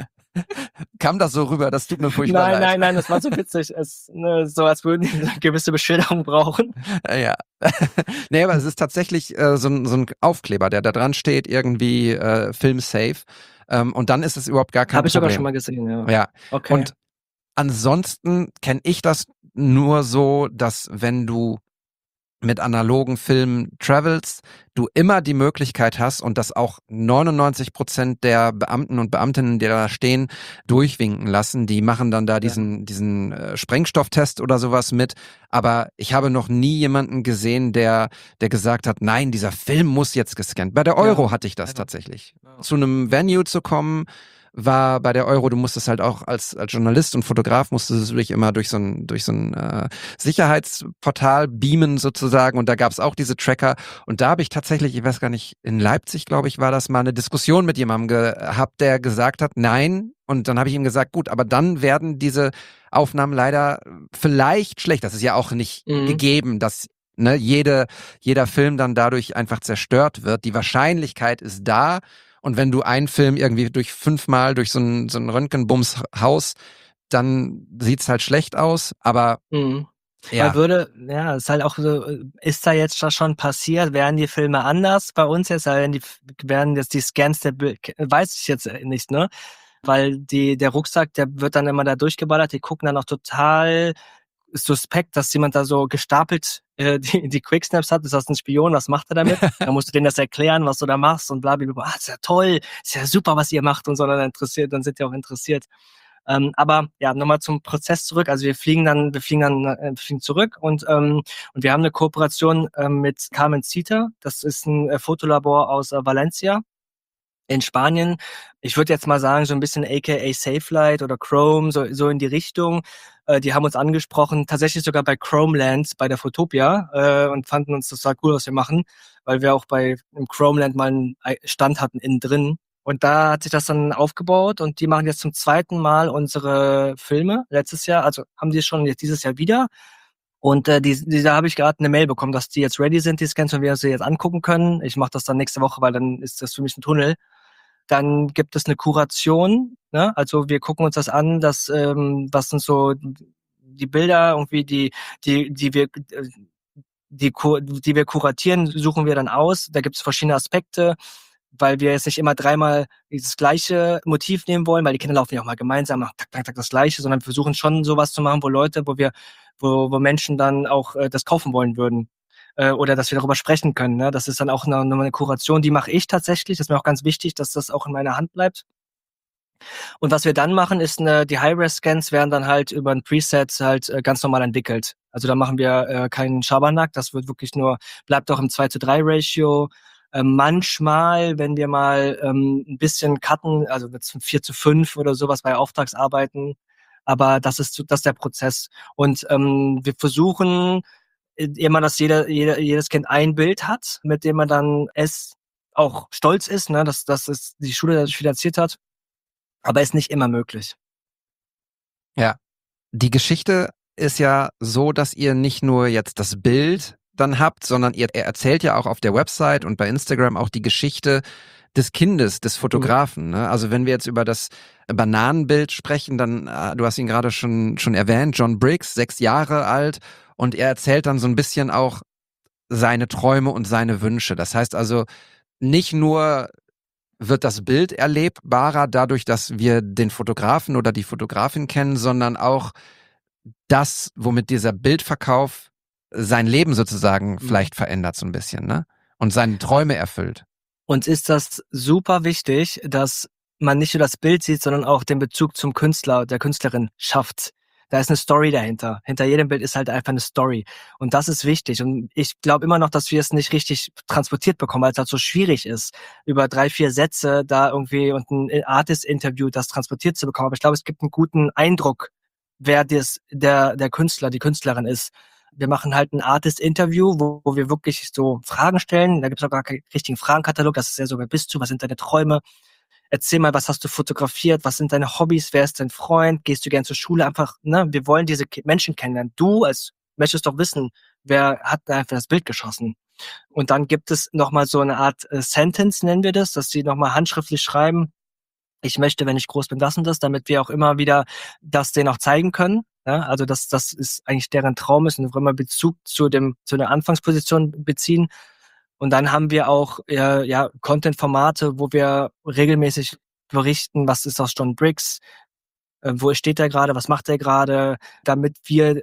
Kam das so rüber? Das tut mir furchtbar Nein, leid. nein, nein, das war so witzig. Es, ne, so als würden die eine gewisse Beschilderung brauchen. Ja. Nee, aber es ist tatsächlich äh, so, ein, so ein Aufkleber, der da dran steht, irgendwie äh, Film safe. Ähm, und dann ist es überhaupt gar kein Habe ich sogar Problem. schon mal gesehen, ja. Ja. Okay. Und ansonsten kenne ich das nur so, dass wenn du mit analogen Filmen travelst, du immer die Möglichkeit hast und das auch neunundneunzig Prozent der Beamten und Beamtinnen, die da stehen, durchwinken lassen. Die machen dann da diesen, diesen äh, Sprengstofftest oder sowas mit. Aber ich habe noch nie jemanden gesehen, der, der gesagt hat, nein, dieser Film muss jetzt gescannt. Bei der Euro Ja. hatte ich das Ja. tatsächlich. Ja. Zu einem Venue zu kommen, war bei der Euro, du musstest halt auch als, als Journalist und Fotograf musstest du dich immer durch so ein, durch so ein äh, Sicherheitsportal beamen sozusagen und da gab es auch diese Tracker und da habe ich tatsächlich, ich weiß gar nicht, in Leipzig, glaube ich, war das mal eine Diskussion mit jemandem gehabt, der gesagt hat, nein, und dann habe ich ihm gesagt, gut, aber dann werden diese Aufnahmen leider vielleicht schlecht, das ist ja auch nicht Mhm. gegeben, dass ne, jede, jeder Film dann dadurch einfach zerstört wird, die Wahrscheinlichkeit ist da. Und wenn du einen Film irgendwie durch fünfmal durch so ein, so ein Röntgenbums haust, dann sieht's halt schlecht aus. Aber Mhm. ja, Weil würde, ja, ist halt auch so, ist da jetzt das schon passiert? Wären die Filme anders bei uns jetzt? Werden die, werden jetzt die Scans der, Bild- weiß ich jetzt nicht, ne? Weil die, der Rucksack, der wird dann immer da durchgeballert, die gucken dann auch total suspekt, dass jemand da so gestapelt äh, die, die Quicksnaps hat. Ist das ein Spion? Was macht er damit? Da musst du denen das erklären, was du da machst und bla bla bla. Ah, ist ja toll, ist ja super, was ihr macht und so. Dann interessiert, dann sind die auch interessiert. Ähm, aber ja, nochmal zum Prozess zurück. Also wir fliegen dann, wir fliegen dann, äh, wir fliegen zurück und ähm, und wir haben eine Kooperation ähm, mit Carmen Zita. Das ist ein äh, Fotolabor aus äh, Valencia in Spanien. Ich würde jetzt mal sagen, so ein bisschen aka Safelight oder Chrome, so, so in die Richtung. Äh, die haben uns angesprochen, tatsächlich sogar bei Chromeland, bei der Photopia, äh, und fanden uns total cool, was wir machen, weil wir auch bei im Chromeland mal einen Stand hatten innen drin. Und da hat sich das dann aufgebaut und die machen jetzt zum zweiten Mal unsere Filme. Letztes Jahr, also haben die schon jetzt dieses Jahr wieder. Und äh, die, die, da habe ich gerade eine Mail bekommen, dass die jetzt ready sind, die Scans, und wir uns die jetzt angucken können. Ich mache das dann nächste Woche, weil dann ist das für mich ein Tunnel. Dann gibt es eine Kuration, ne? Also wir gucken uns das an, das, ähm, was sind so die Bilder, irgendwie die, die, die wir, die, die wir kuratieren, suchen wir dann aus. Da gibt es verschiedene Aspekte. weil wir jetzt nicht immer dreimal dieses gleiche Motiv nehmen wollen, weil die Kinder laufen ja auch mal gemeinsam, machen tak, tak, tak das Gleiche, sondern wir versuchen schon sowas zu machen, wo Leute, wo wir, wo, wo Menschen dann auch äh, das kaufen wollen würden. Äh, oder dass wir darüber sprechen können. Ne? Das ist dann auch eine, eine Kuration, die mache ich tatsächlich. Das ist mir auch ganz wichtig, dass das auch in meiner Hand bleibt. Und was wir dann machen, ist eine, die High-Res-Scans werden dann halt über ein Preset halt äh, ganz normal entwickelt. Also da machen wir äh, keinen Schabernack, das wird wirklich nur, bleibt auch im zwei zu drei Ratio. Äh, manchmal, wenn wir mal ähm, ein bisschen cutten, also wird's vier zu fünf oder sowas bei Auftragsarbeiten, aber das ist, das ist der Prozess. Und ähm, wir versuchen äh, immer, dass jeder, jeder, jedes Kind ein Bild hat, mit dem man dann es auch stolz ist, ne, dass, dass es die Schule dadurch finanziert hat. Aber ist nicht immer möglich. Ja. Die Geschichte ist ja so, dass ihr nicht nur jetzt das Bild dann habt, sondern ihr erzählt ja auch auf der Website und bei Instagram auch die Geschichte des Kindes, des Fotografen. Ne? Also wenn wir jetzt über das Bananenbild sprechen, dann, äh, du hast ihn gerade schon, schon erwähnt, John Briggs, sechs Jahre alt, und er erzählt dann so ein bisschen auch seine Träume und seine Wünsche. Das heißt also, nicht nur wird das Bild erlebbarer dadurch, dass wir den Fotografen oder die Fotografin kennen, sondern auch das, womit dieser Bildverkauf sein Leben sozusagen vielleicht verändert so ein bisschen, ne? Und seine Träume erfüllt. Uns ist das super wichtig, dass man nicht nur das Bild sieht, sondern auch den Bezug zum Künstler, der Künstlerin schafft. Da ist eine Story dahinter. Hinter jedem Bild ist halt einfach eine Story. Und das ist wichtig. Und ich glaube immer noch, dass wir es nicht richtig transportiert bekommen, weil es halt so schwierig ist, über drei, vier Sätze da irgendwie und ein Artist-Interview das transportiert zu bekommen. Aber ich glaube, es gibt einen guten Eindruck, wer das, der, der Künstler, die Künstlerin ist. Wir machen halt ein Artist-Interview, wo, wo wir wirklich so Fragen stellen. Da gibt es auch gar keinen richtigen Fragenkatalog. Das ist ja so, wer bist du? Was sind deine Träume? Erzähl mal, was hast du fotografiert? Was sind deine Hobbys? Wer ist dein Freund? Gehst du gern zur Schule? Einfach, ne? Wir wollen diese Menschen kennenlernen. Du als möchtest doch wissen, wer hat einfach das Bild geschossen. Und dann gibt es nochmal so eine Art äh, Sentence, nennen wir das, dass sie nochmal handschriftlich schreiben, ich möchte, wenn ich groß bin, das und das, damit wir auch immer wieder das denen auch zeigen können. Ja, also das, das ist eigentlich deren Traum ist und auch immer Bezug zu dem, zu der Anfangsposition beziehen. Und dann haben wir auch äh, ja Content-Formate, wo wir regelmäßig berichten, was ist aus John Briggs, äh, wo steht er gerade, was macht er gerade, damit wir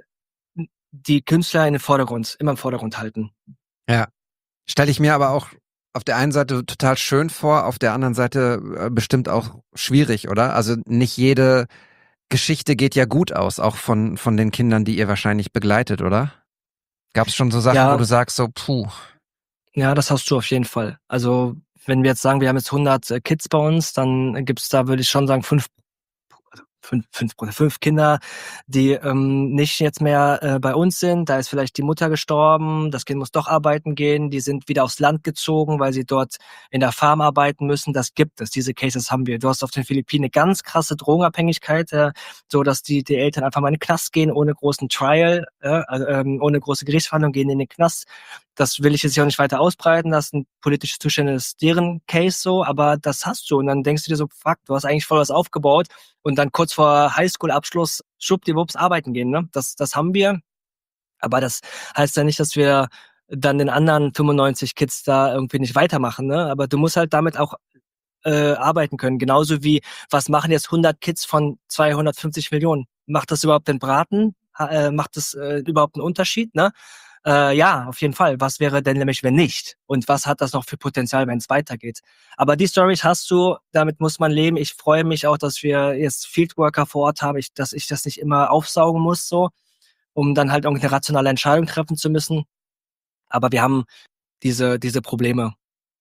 die Künstler in den Vordergrund, immer im Vordergrund halten. Ja, stelle ich mir aber auch auf der einen Seite total schön vor, auf der anderen Seite äh, bestimmt auch schwierig, oder? Also nicht jede Geschichte geht ja gut aus, auch von, von den Kindern, die ihr wahrscheinlich begleitet, oder? Gab es schon so Sachen, Ja. wo du sagst, so puh. Ja, das hast du auf jeden Fall. Also wenn wir jetzt sagen, wir haben jetzt hundert äh, Kids bei uns, dann gibt's da, würde ich schon sagen, fünf, also fünf, fünf, fünf Kinder, die ähm, nicht jetzt mehr äh, bei uns sind. Da ist vielleicht die Mutter gestorben, das Kind muss doch arbeiten gehen, die sind wieder aufs Land gezogen, weil sie dort in der Farm arbeiten müssen. Das gibt es, diese Cases haben wir. Du hast auf den Philippinen eine ganz krasse Drogenabhängigkeit, äh, so dass die, die Eltern einfach mal in den Knast gehen, ohne großen Trial, äh, also, ähm, ohne große Gerichtsverhandlung, gehen in den Knast. Das will ich jetzt auch nicht weiter ausbreiten, das ist ein politisches Zustand, das ist deren Case so, aber das hast du und dann denkst du dir so, fuck, du hast eigentlich voll was aufgebaut und dann kurz vor Highschool-Abschluss schwuppdiwupps arbeiten gehen, ne? Das, das haben wir, aber das heißt ja nicht, dass wir dann den anderen fünfundneunzig Kids da irgendwie nicht weitermachen, ne? Aber du musst halt damit auch äh, arbeiten können, genauso wie, was machen jetzt hundert Kids von zweihundertfünfzig Millionen? Macht das überhaupt den Braten? Ha, äh, macht das äh, überhaupt einen Unterschied, ne? Äh, ja, auf jeden Fall. Was wäre denn nämlich, wenn nicht? Und was hat das noch für Potenzial, wenn es weitergeht? Aber die Storys hast du, damit muss man leben. Ich freue mich auch, dass wir jetzt Fieldworker vor Ort haben, ich, dass ich das nicht immer aufsaugen muss, so, um dann halt irgendeine rationale Entscheidung treffen zu müssen. Aber wir haben diese, diese Probleme.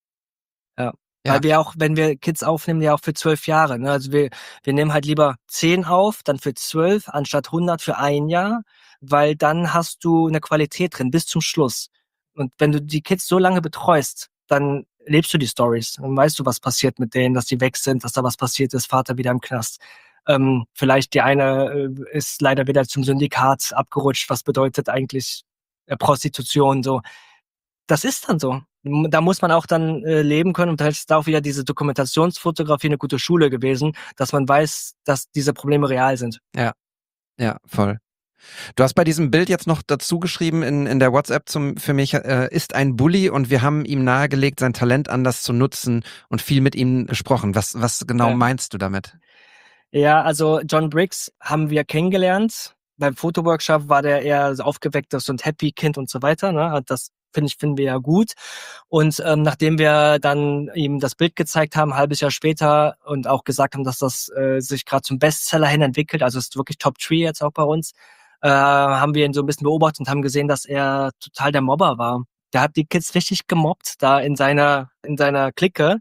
Ja. Ja. Weil wir auch, wenn wir Kids aufnehmen, ja auch für zwölf Jahre. Ne? Also wir, wir nehmen halt lieber zehn auf, dann für zwölf, anstatt hundert für ein Jahr, weil dann hast du eine Qualität drin bis zum Schluss. Und wenn du die Kids so lange betreust, dann lebst du die Stories. Dann weißt du, was passiert mit denen, dass die weg sind, dass da was passiert ist, Vater wieder im Knast. Ähm, vielleicht die eine äh, ist leider wieder zum Syndikat abgerutscht, was bedeutet eigentlich äh, Prostitution, so. Das ist dann so. Da muss man auch dann äh, leben können und da ist da auch wieder diese Dokumentationsfotografie eine gute Schule gewesen, dass man weiß, dass diese Probleme real sind. Ja, ja, voll. Du hast bei diesem Bild jetzt noch dazu geschrieben in, in der WhatsApp zum, für mich, äh, ist ein Bully und wir haben ihm nahegelegt, sein Talent anders zu nutzen und viel mit ihm gesprochen. Was, was genau Ja. meinst du damit? Ja, also John Briggs haben wir kennengelernt. Beim Fotoworkshop war der eher so aufgeweckt, so ein Happy-Kind und so weiter. Ne? Das finde ich, finden wir ja gut. Und ähm, nachdem wir dann ihm das Bild gezeigt haben, ein halbes Jahr später, und auch gesagt haben, dass das äh, sich gerade zum Bestseller hin entwickelt, also es ist wirklich Top Tree jetzt auch bei uns, äh, haben wir ihn so ein bisschen beobachtet und haben gesehen, dass er total der Mobber war. Der hat die Kids richtig gemobbt da in seiner in seiner Clique.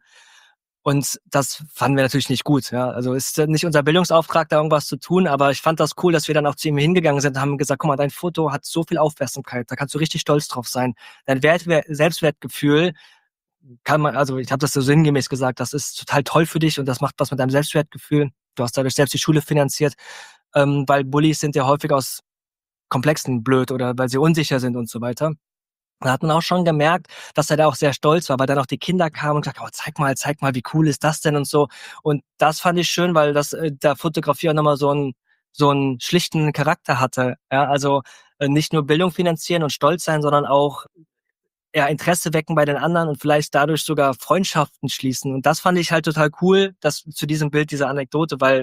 Und das fanden wir natürlich nicht gut. Ja. Also ist nicht unser Bildungsauftrag, da irgendwas zu tun, aber ich fand das cool, dass wir dann auch zu ihm hingegangen sind und haben gesagt, guck mal, dein Foto hat so viel Aufmerksamkeit, da kannst du richtig stolz drauf sein. Dein Wert, Selbstwertgefühl kann man, also ich habe das so sinngemäß gesagt, das ist total toll für dich und das macht was mit deinem Selbstwertgefühl. Du hast dadurch selbst die Schule finanziert, ähm, weil Bullies sind ja häufig aus Komplexen blöd oder weil sie unsicher sind und so weiter. Da hat man auch schon gemerkt, dass er da auch sehr stolz war, weil dann auch die Kinder kamen und gesagt, oh, zeig mal, zeig mal, wie cool ist das denn und so. Und das fand ich schön, weil das äh, der Fotografie auch nochmal so einen so einen schlichten Charakter hatte. Ja, also äh, nicht nur Bildung finanzieren und stolz sein, sondern auch ja, Interesse wecken bei den anderen und vielleicht dadurch sogar Freundschaften schließen. Und das fand ich halt total cool, dass zu diesem Bild, diese Anekdote, weil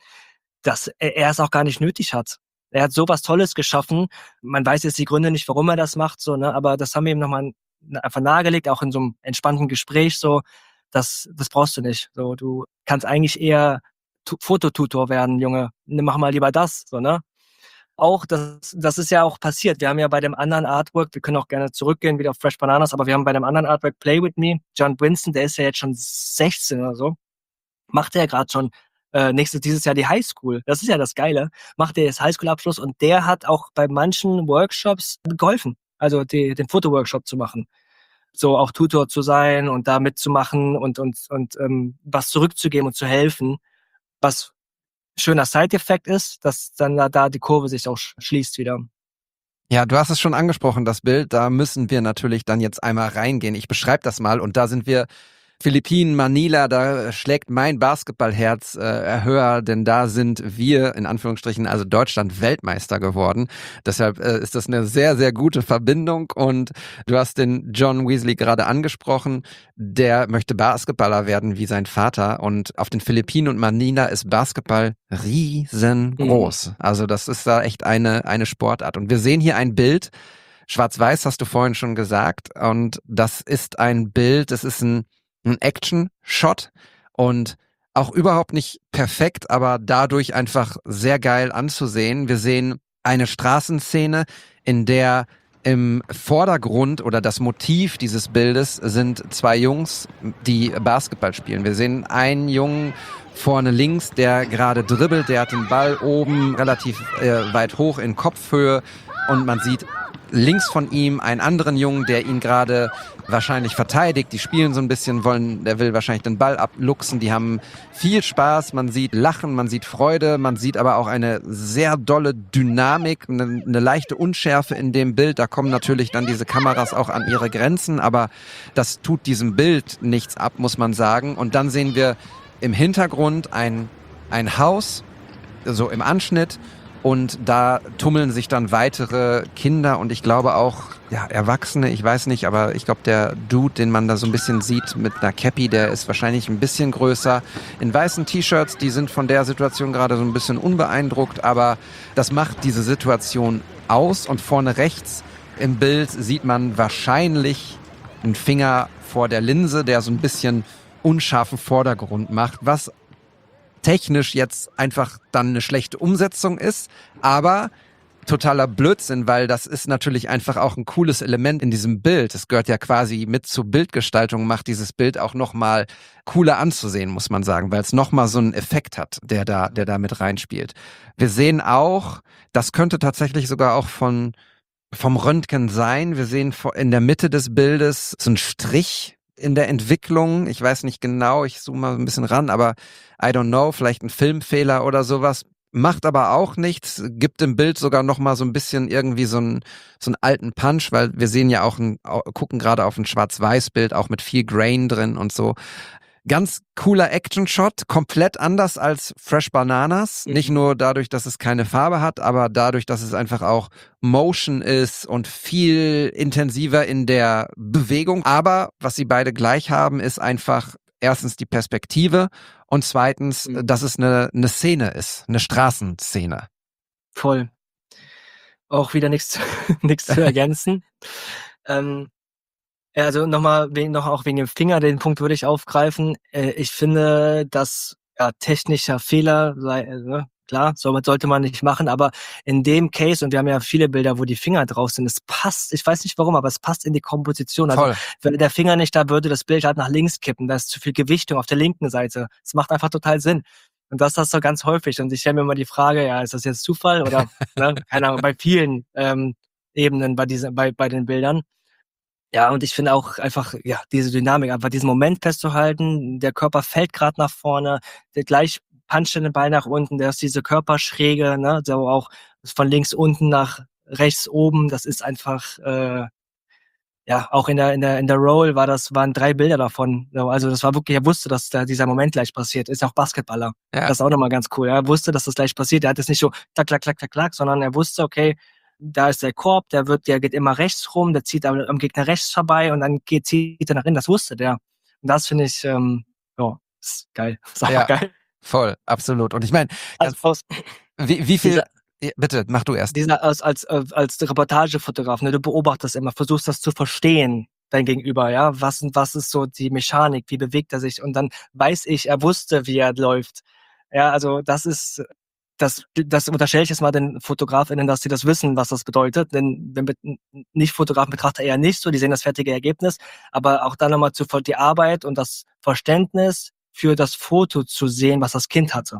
das er es auch gar nicht nötig hat. Er hat sowas Tolles geschaffen. Man weiß jetzt die Gründe nicht, warum er das macht, so, ne, aber das haben wir ihm nochmal einfach nahegelegt, auch in so einem entspannten Gespräch, so, das, das brauchst du nicht. So, du kannst eigentlich eher tu- Fototutor werden, Junge. Mach mal lieber das, so, ne. Auch, das, das ist ja auch passiert. Wir haben ja bei dem anderen Artwork, wir können auch gerne zurückgehen, wieder auf Fresh Bananas, aber wir haben bei dem anderen Artwork Play With Me, John Winston, der ist ja jetzt schon sechzehn oder so, macht er ja gerade schon äh, nächstes, dieses Jahr die Highschool. Das ist ja das Geile. Macht er jetzt Highschool-Abschluss und der hat auch bei manchen Workshops geholfen, also die, den Fotoworkshop zu machen. So auch Tutor zu sein und da mitzumachen und, und, und ähm, was zurückzugeben und zu helfen, was schöner Side-Effekt ist, dass dann da, da die Kurve sich auch schließt wieder. Ja, du hast es schon angesprochen, das Bild. Da müssen wir natürlich dann jetzt einmal reingehen. Ich beschreibe das mal und da sind wir Philippinen, Manila, da schlägt mein Basketballherz äh, höher, denn da sind wir, in Anführungsstrichen, also Deutschland Weltmeister geworden. Deshalb äh, ist das eine sehr, sehr gute Verbindung und du hast den John Weasley gerade angesprochen, der möchte Basketballer werden wie sein Vater und auf den Philippinen und Manila ist Basketball riesengroß. Mhm. Also das ist da echt eine, eine Sportart und wir sehen hier ein Bild, schwarz-weiß hast du vorhin schon gesagt und das ist ein Bild, das ist ein ein Action-Shot und auch überhaupt nicht perfekt, aber dadurch einfach sehr geil anzusehen. Wir sehen eine Straßenszene, in der im Vordergrund oder das Motiv dieses Bildes sind zwei Jungs, die Basketball spielen. Wir sehen einen Jungen vorne links, der gerade dribbelt, der hat den Ball oben relativ äh, weit hoch in Kopfhöhe und man sieht links von ihm einen anderen Jungen, der ihn gerade wahrscheinlich verteidigt. Die spielen so ein bisschen, wollen, der will wahrscheinlich den Ball abluchsen. Die haben viel Spaß. Man sieht Lachen, man sieht Freude, man sieht aber auch eine sehr dolle Dynamik, eine, eine leichte Unschärfe in dem Bild. Da kommen natürlich dann diese Kameras auch an ihre Grenzen, aber das tut diesem Bild nichts ab, muss man sagen. Und dann sehen wir im Hintergrund ein, ein Haus, so im Anschnitt. Und da tummeln sich dann weitere Kinder und ich glaube auch ja, Erwachsene, ich weiß nicht, aber ich glaube der Dude, den man da so ein bisschen sieht mit einer Cappy, der ist wahrscheinlich ein bisschen größer. In weißen T-Shirts, die sind von der Situation gerade so ein bisschen unbeeindruckt, aber das macht diese Situation aus und vorne rechts im Bild sieht man wahrscheinlich einen Finger vor der Linse, der so ein bisschen unscharfen Vordergrund macht, was technisch jetzt einfach dann eine schlechte Umsetzung ist, aber totaler Blödsinn, weil das ist natürlich einfach auch ein cooles Element in diesem Bild. Es gehört ja quasi mit zur Bildgestaltung, macht dieses Bild auch nochmal cooler anzusehen, muss man sagen, weil es nochmal so einen Effekt hat, der da, der da mit reinspielt. Wir sehen auch, das könnte tatsächlich sogar auch von, vom Röntgen sein. Wir sehen in der Mitte des Bildes so einen Strich in der Entwicklung, ich weiß nicht genau, ich zoome mal ein bisschen ran, aber I don't know, vielleicht ein Filmfehler oder sowas, macht aber auch nichts, gibt im Bild sogar nochmal so ein bisschen irgendwie so einen, so einen alten Punch, weil wir sehen ja auch, ein, gucken gerade auf ein Schwarz-Weiß-Bild, auch mit viel Grain drin und so. Ganz cooler Action-Shot, komplett anders als Fresh Bananas. Mhm. Nicht nur dadurch, dass es keine Farbe hat, aber dadurch, dass es einfach auch Motion ist und viel intensiver in der Bewegung. Aber was sie beide gleich haben, ist einfach erstens die Perspektive und zweitens, Mhm. dass es eine, eine Szene ist, eine Straßenszene. Voll. Auch wieder nichts nichts zu ergänzen. ähm, ja, also nochmal wegen, noch auch wegen dem Finger, den Punkt würde ich aufgreifen. Äh, ich finde, dass ja, technischer Fehler sei, äh, ne, klar, so sollte man nicht machen, aber in dem Case, und wir haben ja viele Bilder, wo die Finger drauf sind, es passt, ich weiß nicht warum, aber es passt in die Komposition. Also Voll. wäre der Finger nicht da, würde das Bild halt nach links kippen. Da ist zu viel Gewichtung auf der linken Seite. Es macht einfach total Sinn. Und das hast du ganz häufig. Und ich stelle mir immer die Frage, ja, ist das jetzt Zufall oder, ne, keine Ahnung, bei vielen ähm, Ebenen bei diesen, bei, bei den Bildern. Ja, und ich finde auch einfach, ja, diese Dynamik, einfach diesen Moment festzuhalten, der Körper fällt gerade nach vorne, der gleich puncht den Ball nach unten, der ist diese Körperschräge, ne, so auch von links unten nach rechts oben, das ist einfach, äh, ja, auch in der, in der, in der Roll war das, waren drei Bilder davon. So, also das war wirklich, er wusste, dass da dieser Moment gleich passiert. Ist auch Basketballer. Ja. Das ist auch nochmal ganz cool. Er wusste, dass das gleich passiert. Er hat es nicht so klack, klack, klack, klack, klack, sondern er wusste, okay, da ist der Korb, der wird, der geht immer rechts rum, der zieht am, am Gegner rechts vorbei und dann geht, zieht er nach innen. Das wusste der. Und das finde ich, ähm, ja, ist geil. Ist einfach Ja. geil. Voll, absolut. Und ich meine, Also aus, wie, wie viel... Dieser- Ja, bitte, mach du erst. dieser, als, als, als Reportagefotograf, ne, du beobachtest immer, versuchst das zu verstehen, dein Gegenüber, ja, was, was ist so die Mechanik, wie bewegt er sich, und dann weiß ich, er wusste, wie er läuft. Ja, also das ist, das, das unterstelle ich jetzt mal den FotografInnen, dass sie das wissen, was das bedeutet, denn wenn Nicht-Fotografen betrachten eher nicht so, die sehen das fertige Ergebnis, aber auch dann nochmal zu die Arbeit und das Verständnis für das Foto zu sehen, was das Kind hatte.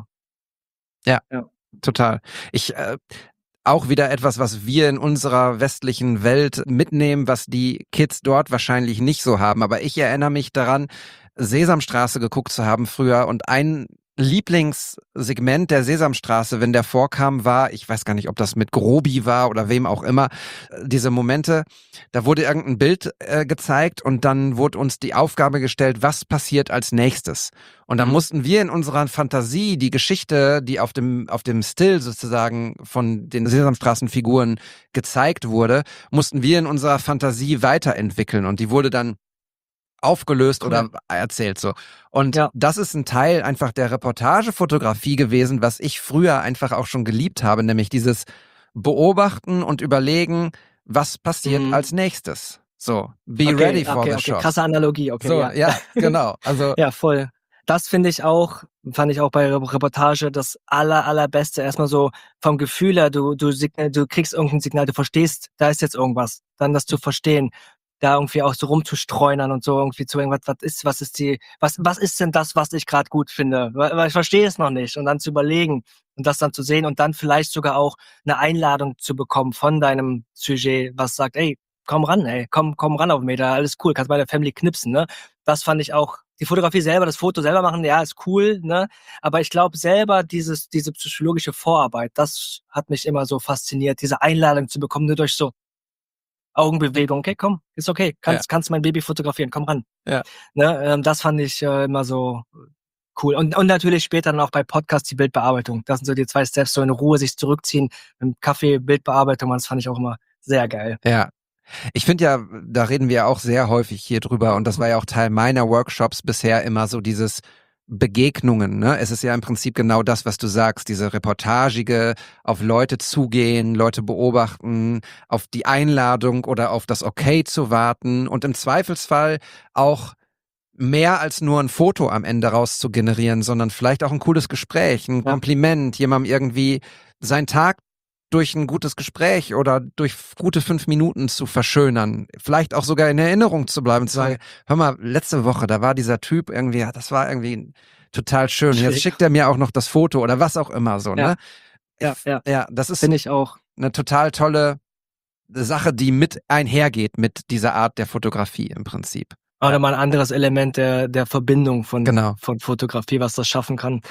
Total. Ich äh, auch wieder etwas, was wir in unserer westlichen Welt mitnehmen, was die Kids dort wahrscheinlich nicht so haben. Aber ich erinnere mich daran, Sesamstraße geguckt zu haben früher, und ein Lieblingssegment der Sesamstraße, wenn der vorkam, war, ich weiß gar nicht, ob das mit Grobi war oder wem auch immer, diese Momente, da wurde irgendein Bild äh, gezeigt und dann wurde uns die Aufgabe gestellt, was passiert als nächstes. Und dann Mhm. mussten wir in unserer Fantasie die Geschichte, die auf dem, auf dem Still sozusagen von den Sesamstraßenfiguren gezeigt wurde, mussten wir in unserer Fantasie weiterentwickeln, und die wurde dann aufgelöst Cool. oder erzählt so. Und Ja. das ist ein Teil einfach der Reportagefotografie gewesen, was ich früher einfach auch schon geliebt habe, nämlich dieses Beobachten und Überlegen, was passiert Mhm. als nächstes. So, be Okay, ready for okay, the okay. shot. Krasse Analogie, okay. so, ja. ja. genau. Also, Ja, voll. Das finde ich auch, fand ich auch bei Re- Reportage das aller, allerbeste. Erstmal so vom Gefühl her, du, du, Signal, du kriegst irgendein Signal, du verstehst, da ist jetzt irgendwas. Dann das zu verstehen, da irgendwie auch so rumzustreunern und so irgendwie zu irgendwas, was ist, was ist die, was, was ist denn das, was ich gerade gut finde? Weil, weil ich verstehe es noch nicht. Und dann zu überlegen und das dann zu sehen und dann vielleicht sogar auch eine Einladung zu bekommen von deinem Sujet, was sagt, ey, komm ran, ey, komm, komm ran auf mich, da alles cool, kannst bei der Family knipsen, ne? Das fand ich auch, die Fotografie selber, das Foto selber machen, ja, ist cool, ne? Aber ich glaube selber, dieses, diese psychologische Vorarbeit, das hat mich immer so fasziniert, diese Einladung zu bekommen, nur durch so Augenbewegung, okay, komm, ist okay, kannst, kannst mein Baby fotografieren, komm ran. Ja. Ne? Ähm, das fand ich äh, immer so cool. Und, und natürlich später dann auch bei Podcasts die Bildbearbeitung. Das sind so die zwei Steps, so in Ruhe sich zurückziehen, mit dem Kaffee, Bildbearbeitung, das fand ich auch immer sehr geil. ja. Ich finde ja, da reden wir auch sehr häufig hier drüber, und das war ja auch Teil meiner Workshops bisher immer so dieses Begegnungen, ne? Es ist ja im Prinzip genau das, was du sagst, diese reportagige, auf Leute zugehen, Leute beobachten, auf die Einladung oder auf das Okay zu warten und im Zweifelsfall auch mehr als nur ein Foto am Ende raus zu generieren, sondern vielleicht auch ein cooles Gespräch, ein Ja. Kompliment, jemandem irgendwie seinen Tag durch ein gutes Gespräch oder durch gute fünf Minuten zu verschönern, vielleicht auch sogar in Erinnerung zu bleiben, zu sagen, hör mal, letzte Woche, da war dieser Typ irgendwie, das war irgendwie total schön. Jetzt Schräg. schickt er mir auch noch das Foto oder was auch immer so, Ja. ne? Ja, ja. Ja, das ist Finde ich auch. eine total tolle Sache, die mit einhergeht mit dieser Art der Fotografie im Prinzip. Oder mal ein anderes Element der, der Verbindung von, Genau. von Fotografie, was das schaffen kann.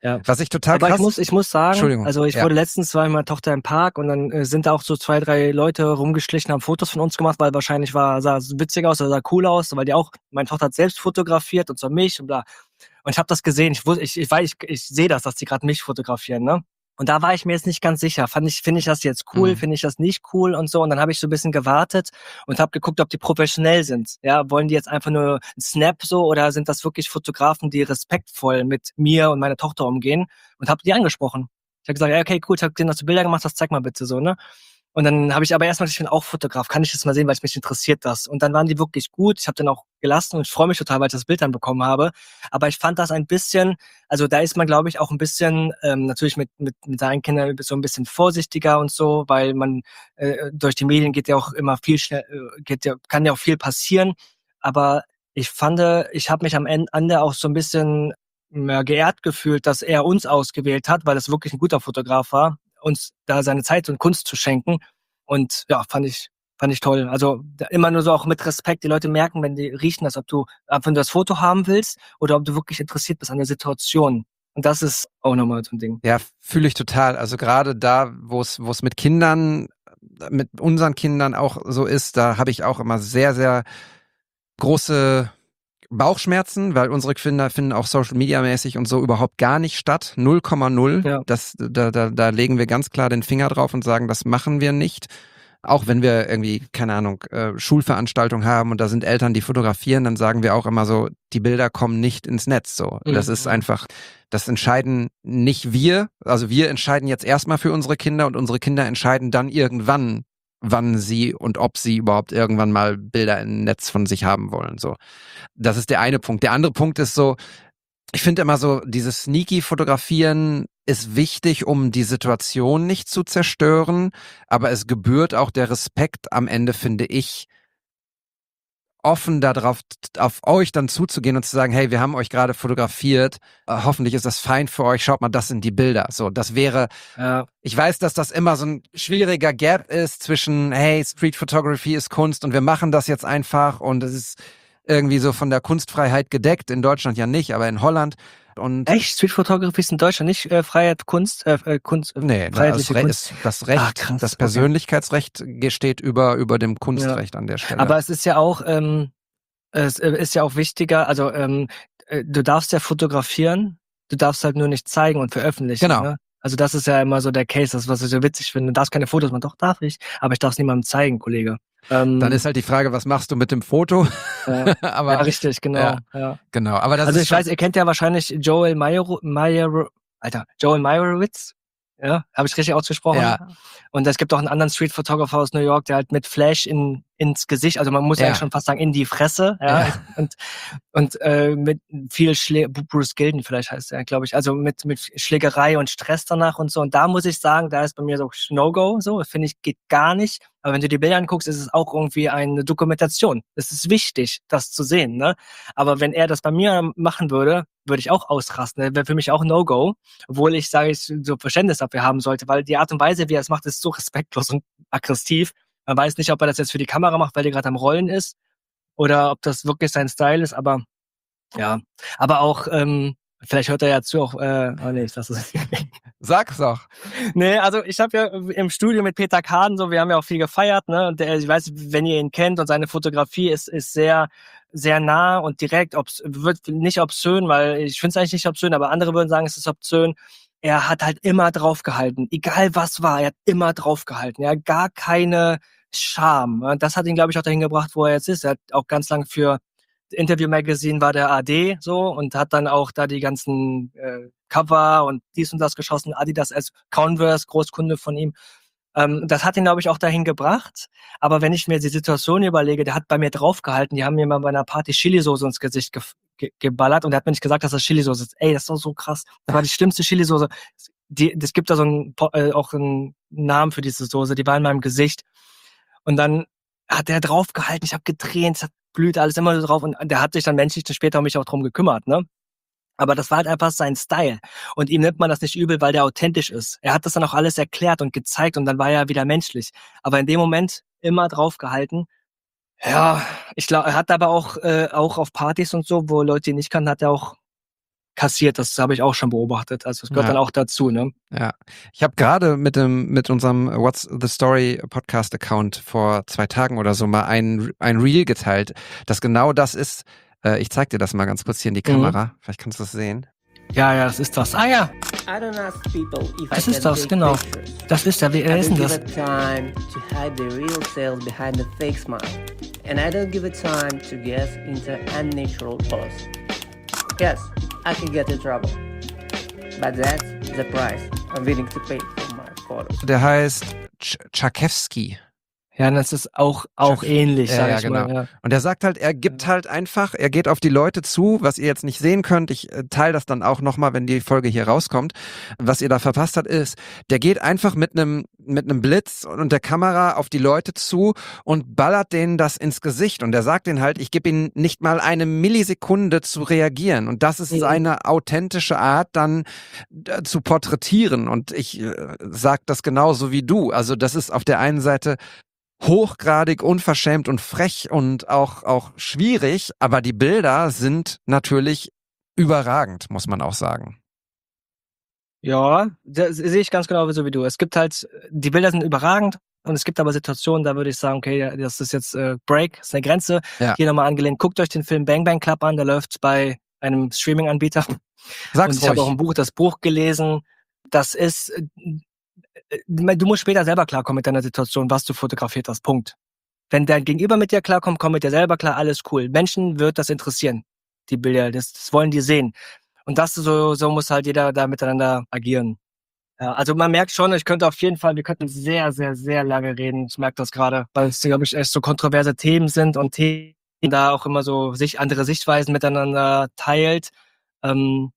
Ja. Was ich total Aber krass... ich muss, ich muss sagen, Entschuldigung. also ich Ja. wurde letztens war mit meiner Tochter im Park und dann äh, sind da auch so zwei, drei Leute rumgeschlichen, haben Fotos von uns gemacht, weil wahrscheinlich war, sah es witzig aus, oder sah cool aus, weil die auch, meine Tochter hat selbst fotografiert und so mich und bla. Und ich habe das gesehen, ich wusste, ich, ich weiß, ich, ich sehe das, dass die gerade mich fotografieren, ne? Und da war ich mir jetzt nicht ganz sicher. Fand ich, finde ich das jetzt cool, Mhm. finde ich das nicht cool und so. Und dann habe ich so ein bisschen gewartet und habe geguckt, ob die professionell sind. Ja, wollen die jetzt einfach nur einen Snap so oder sind das wirklich Fotografen, die respektvoll mit mir und meiner Tochter umgehen? Und habe die angesprochen. Ich habe gesagt, ja, okay, cool, ich habe gesehen, dass du Bilder gemacht hast, zeig mal bitte so, ne? Und dann habe ich aber erstmal, ich bin auch Fotograf, kann ich das mal sehen, weil es mich interessiert das. Und dann waren die wirklich gut. Ich habe dann auch gelassen und ich freue mich total, weil ich das Bild dann bekommen habe. Aber ich fand das ein bisschen, also da ist man, glaube ich, auch ein bisschen, ähm, natürlich mit, mit, mit seinen Kindern so ein bisschen vorsichtiger und so, weil man äh, durch die Medien geht ja auch immer viel schnell, äh, geht ja, kann ja auch viel passieren. Aber ich fand, ich habe mich am Ende auch so ein bisschen ja, geehrt gefühlt, dass er uns ausgewählt hat, weil das wirklich ein guter Fotograf war, uns da seine Zeit und Kunst zu schenken. Und ja, fand ich, fand ich toll. Also da immer nur so auch mit Respekt. Die Leute merken, wenn die riechen das, ob du einfach nur das Foto haben willst oder ob du wirklich interessiert bist an der Situation. Und das ist auch nochmal so ein Ding. Ja, fühle ich total. Also gerade da, wo es wo es mit Kindern, mit unseren Kindern auch so ist, da habe ich auch immer sehr, sehr große Bauchschmerzen, weil unsere Kinder finden auch Social Media mäßig und so überhaupt gar nicht statt. null Komma null. Ja. Das, da, da, da legen wir ganz klar den Finger drauf und sagen, das machen wir nicht. Auch wenn wir irgendwie, keine Ahnung, äh, Schulveranstaltungen haben und da sind Eltern, die fotografieren, dann sagen wir auch immer so, die Bilder kommen nicht ins Netz. So, Mhm. das ist einfach, das entscheiden nicht wir. Also wir entscheiden jetzt erstmal für unsere Kinder und unsere Kinder entscheiden dann irgendwann, wann sie und ob sie überhaupt irgendwann mal Bilder im Netz von sich haben wollen. So, das ist der eine Punkt. Der andere Punkt ist so, ich finde immer so, dieses sneaky Fotografieren ist wichtig, um die Situation nicht zu zerstören, aber es gebührt auch der Respekt am Ende, finde ich, offen darauf, auf euch dann zuzugehen und zu sagen, hey, wir haben euch gerade fotografiert, äh, hoffentlich ist das fein für euch, schaut mal, das sind die Bilder. So, das wäre, Ja. ich weiß, dass das immer so ein schwieriger Gap ist zwischen, hey, Street Photography ist Kunst und wir machen das jetzt einfach und es ist irgendwie so von der Kunstfreiheit gedeckt, in Deutschland ja nicht, aber in Holland. Und Echt? Street Photography ist in Deutschland nicht äh, Freiheit, Kunst, äh, äh, Kunst, äh, nee, das, freiheitliche Re Kunst? ist, das Recht, Ah, krass, das okay. Persönlichkeitsrecht steht über, über dem Kunstrecht an der Stelle. Aber es ist ja auch, ähm, es äh, ist ja auch wichtiger, also ähm, äh, du darfst ja fotografieren, du darfst halt nur nicht zeigen und veröffentlichen. Genau. Ne? Also das ist ja immer so der Case, das was ich so witzig finde. Du darfst keine Fotos machen, doch darf ich, aber ich darf es niemandem zeigen, Kollege. Ähm, Dann ist halt die Frage, was machst du mit dem Foto? äh, aber ja, richtig, genau. ja, Ja. genau. Aber das Also ist ich schon, weiß, ihr kennt ja wahrscheinlich Joel Meyer, Meyer, Alter, Joel Meyerowitz. Ja, habe ich richtig ausgesprochen? Ja. Und es gibt auch einen anderen Street Photographer aus New York, der halt mit Flash in, ins Gesicht, also man muss Ja. eigentlich schon fast sagen, in die Fresse, ja, Ja. und, und äh, mit viel Schlä Bruce Gilden vielleicht heißt er, glaube ich, also mit, mit Schlägerei und Stress danach und so. Und da muss ich sagen, da ist bei mir so No-Go, so, finde ich, geht gar nicht. Aber wenn du die Bilder anguckst, ist es auch irgendwie eine Dokumentation. Es ist wichtig, das zu sehen, ne? Aber wenn er das bei mir machen würde, würde ich auch ausrasten. Das wäre für mich auch No-Go. Obwohl ich, sage ich, so Verständnis dafür haben sollte, weil die Art und Weise, wie er es macht, ist so respektlos und aggressiv. Man weiß nicht, ob er das jetzt für die Kamera macht, weil er gerade am Rollen ist, oder ob das wirklich sein Style ist, aber ja. Aber auch, ähm, vielleicht hört er ja zu, auch, äh, oh nee, das ist sag's doch. Nee, also ich habe ja im Studio mit Peter Kahn so, wir haben ja auch viel gefeiert, ne? Und der, ich weiß, wenn ihr ihn kennt und seine Fotografie ist ist sehr sehr nah und direkt, obs wird nicht obszön, weil ich finde es eigentlich nicht obszön, aber andere würden sagen, es ist obszön. Er hat halt immer draufgehalten, egal was war, er hat immer draufgehalten, ja, gar keine Scham. Und das hat ihn, glaube ich, auch dahin gebracht, wo er jetzt ist. Er hat auch ganz lang für Interview Magazine war der A D so und hat dann auch da die ganzen äh, Cover und dies und das geschossen. Adidas als Converse, Großkunde von ihm. Ähm, das hat ihn, glaube ich, auch dahin gebracht. Aber wenn ich mir die Situation überlege, der hat bei mir draufgehalten, die haben mir mal bei einer Party Chili-Soße ins Gesicht ge ge geballert und er hat mir nicht gesagt, dass das Chili-Soße ist. Ey, das ist doch so krass. Das war die schlimmste Chili-Soße. Die, es gibt da so einen, äh, auch einen Namen für diese Soße, die war in meinem Gesicht. Und dann hat der draufgehalten, ich habe getränt, es hat blüht alles immer so drauf und der hat sich dann menschlich später um mich auch drum gekümmert, ne? Aber das war halt einfach sein Style. Und ihm nimmt man das nicht übel, weil der authentisch ist. Er hat das dann auch alles erklärt und gezeigt und dann war er wieder menschlich. Aber in dem Moment immer draufgehalten. Ja, ich glaube, er hat aber auch, äh, auch auf Partys und so, wo Leute ihn nicht kannten, hat er auch kassiert. Das habe ich auch schon beobachtet. Also es gehört Ja. dann auch dazu, ne? Ja, ich habe gerade mit dem mit unserem What's the Story Podcast Account vor zwei Tagen oder so mal ein ein Reel geteilt, das genau das ist. Äh, ich zeig dir das mal ganz kurz hier in die Kamera. Mhm. Vielleicht kannst du das sehen. Ja, ja, das ist das. Ah ja. I don't ask people if Das I ist can das, take genau. pictures. Das ist ja, wie I er ist don't denn give das? it time to hide the real self behind the fake smile. And I don't give it time to guess into unnatural pose. Yes, I can get in trouble. But that's the price I'm willing to pay for my photos. Der heißt Ch- Czakewski. Ja, das ist auch, auch ähnlich, Ja, sag ja, ich genau. mal. Ja. Und er sagt halt, er gibt halt einfach, er geht auf die Leute zu, was ihr jetzt nicht sehen könnt. Ich äh, teile das dann auch nochmal, wenn die Folge hier rauskommt. Was ihr da verpasst habt, ist, der geht einfach mit einem mit einem Blitz und der Kamera auf die Leute zu und ballert denen das ins Gesicht. Und er sagt denen halt, ich gebe ihnen nicht mal eine Millisekunde zu reagieren. Und das ist Mhm. seine authentische Art, dann äh, zu porträtieren. Und ich äh, sag das genauso wie du. Also das ist auf der einen Seite hochgradig unverschämt und frech und auch, auch schwierig, aber die Bilder sind natürlich überragend, muss man auch sagen. Ja, das sehe ich ganz genau so wie du. Es gibt halt, die Bilder sind überragend und es gibt aber Situationen, da würde ich sagen, okay, das ist jetzt äh, Break, das ist eine Grenze. Ja. Hier nochmal angelehnt, guckt euch den Film Bang Bang Club an, der läuft bei einem Streaming-Anbieter. Sag's und ich habe auch ruhig. ein Buch, das Buch gelesen. Das ist, äh, du musst später selber klarkommen mit deiner Situation, was du fotografiert hast. Punkt. Wenn dein Gegenüber mit dir klarkommt, komm mit dir selber klar, alles cool. Menschen wird das interessieren, die Bilder, das, das wollen die sehen. Und das so, so muss halt jeder da miteinander agieren. Ja, also man merkt schon, ich könnte auf jeden Fall, wir könnten sehr, sehr, sehr lange reden. Ich merke das gerade, weil es, glaube ich, echt so kontroverse Themen sind und Themen da auch immer so sich andere Sichtweisen miteinander teilt. Ähm,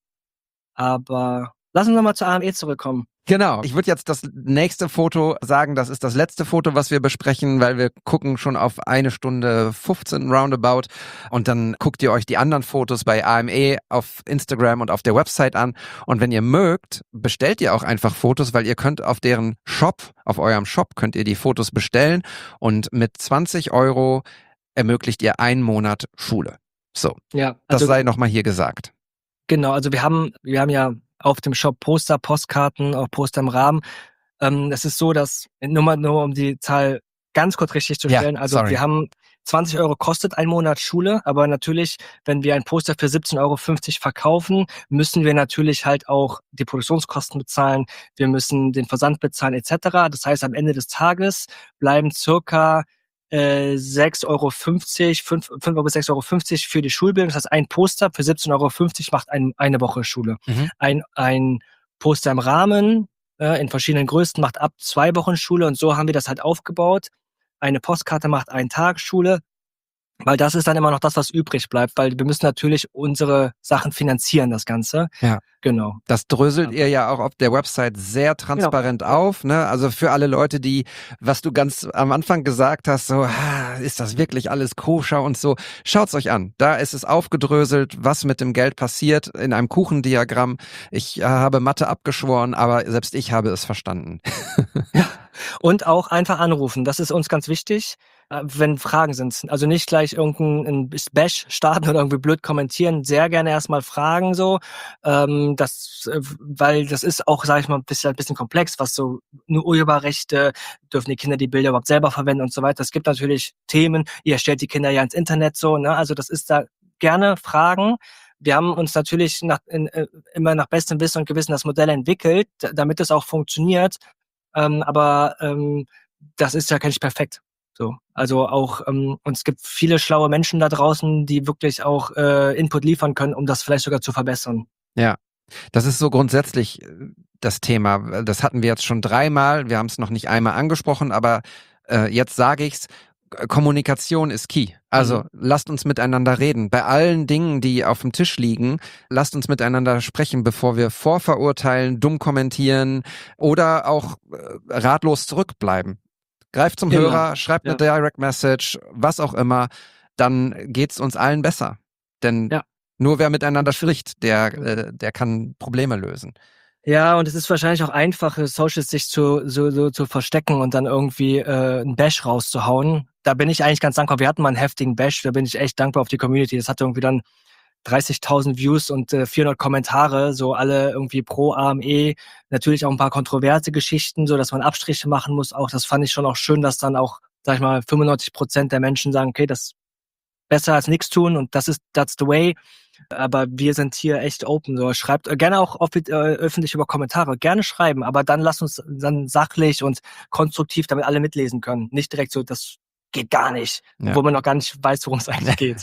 aber lass uns nochmal zur A M E zurückkommen. Genau. Ich würde jetzt das nächste Foto sagen, das ist das letzte Foto, was wir besprechen, weil wir gucken schon auf eine Stunde fünfzehn roundabout und dann guckt ihr euch die anderen Fotos bei A M E auf Instagram und auf der Website an und wenn ihr mögt, bestellt ihr auch einfach Fotos, weil ihr könnt auf deren Shop, auf eurem Shop könnt ihr die Fotos bestellen und mit zwanzig Euro ermöglicht ihr einen Monat Schule. So, Ja, das also sei nochmal hier gesagt. genau, also wir haben, wir haben ja auf dem Shop Poster, Postkarten, auch Poster im Rahmen. Ähm, es ist so, dass, nur mal, nur um die Zahl ganz kurz richtig zu Ja, stellen, also sorry. wir haben zwanzig Euro kostet ein Monat Schule, aber natürlich, wenn wir ein Poster für siebzehn Euro fünfzig verkaufen, müssen wir natürlich halt auch die Produktionskosten bezahlen, wir müssen den Versand bezahlen et cetera. Das heißt, am Ende des Tages bleiben circa äh, sechs Euro fünfzig, fünf Euro bis sechs Euro fünfzig für die Schulbildung. Das heißt, ein Poster für siebzehn Euro fünfzig macht ein, eine Woche Schule. Mhm. Ein, ein Poster im Rahmen äh, in verschiedenen Größen macht ab zwei Wochen Schule und so haben wir das halt aufgebaut. Eine Postkarte macht einen Tag Schule, weil das ist dann immer noch das, was übrig bleibt, weil wir müssen natürlich unsere Sachen finanzieren, das Ganze. Ja. Genau. Das dröselt Ja. ihr ja auch auf der Website sehr transparent auf, ne? Also für alle Leute, die, was du ganz am Anfang gesagt hast, so, ah, ist das wirklich alles koscher und so, schaut's euch an. Da ist es aufgedröselt, was mit dem Geld passiert in einem Kuchendiagramm. Ich äh, habe Mathe abgeschworen, aber selbst ich habe es verstanden. Und auch einfach anrufen. Das ist uns ganz wichtig, äh, wenn Fragen sind. Also nicht gleich irgendein Bash starten oder irgendwie blöd kommentieren. Sehr gerne erstmal fragen so. Ähm, das, äh, weil das ist auch, sage ich mal, ein bisschen, ein bisschen komplex, was so nur Urheberrechte, dürfen die Kinder die Bilder überhaupt selber verwenden und so weiter. Es gibt natürlich Themen, ihr stellt die Kinder ja ins Internet so, ne? Also das ist da gerne Fragen. Wir haben uns natürlich nach, in, äh, immer nach bestem Wissen und Gewissen das Modell entwickelt, d- damit es auch funktioniert. Ähm, aber ähm, das ist ja gar nicht perfekt. So, also auch ähm, und es gibt viele schlaue Menschen da draußen, die wirklich auch äh, Input liefern können, um das vielleicht sogar zu verbessern. Ja, das ist so grundsätzlich äh, das Thema. Das hatten wir jetzt schon dreimal. Wir haben es noch nicht einmal angesprochen, aber äh, jetzt sage ich's. Kommunikation ist key. Also Mhm. lasst uns miteinander reden. Bei allen Dingen, die auf dem Tisch liegen, lasst uns miteinander sprechen, bevor wir vorverurteilen, dumm kommentieren oder auch äh, ratlos zurückbleiben. Greift zum Genau. Hörer, schreibt eine Direct Message, was auch immer, dann geht's uns allen besser. Denn Ja. nur wer miteinander spricht, der, äh, der kann Probleme lösen. Ja, und es ist wahrscheinlich auch einfacher, Socials sich zu, so, so zu verstecken und dann irgendwie äh, einen Bash rauszuhauen. Da bin ich eigentlich ganz dankbar. Wir hatten mal einen heftigen Bash, da bin ich echt dankbar auf die Community. Das hat irgendwie dann dreißigtausend Views und äh, vierhundert Kommentare, so alle irgendwie pro A M E. Natürlich auch ein paar kontroverse Geschichten, so dass man Abstriche machen muss. Auch das fand ich schon auch schön, dass dann auch, sag ich mal, fünfundneunzig Prozent der Menschen sagen, okay, das ist besser als nichts tun und das ist, that's the way. Aber wir sind hier echt open. So, schreibt äh, gerne auch offi- äh, öffentlich über Kommentare. Gerne schreiben, aber dann lasst uns dann sachlich und konstruktiv, damit alle mitlesen können. Nicht direkt so, das geht gar nicht, Ja. wo man noch gar nicht weiß, worum es eigentlich geht.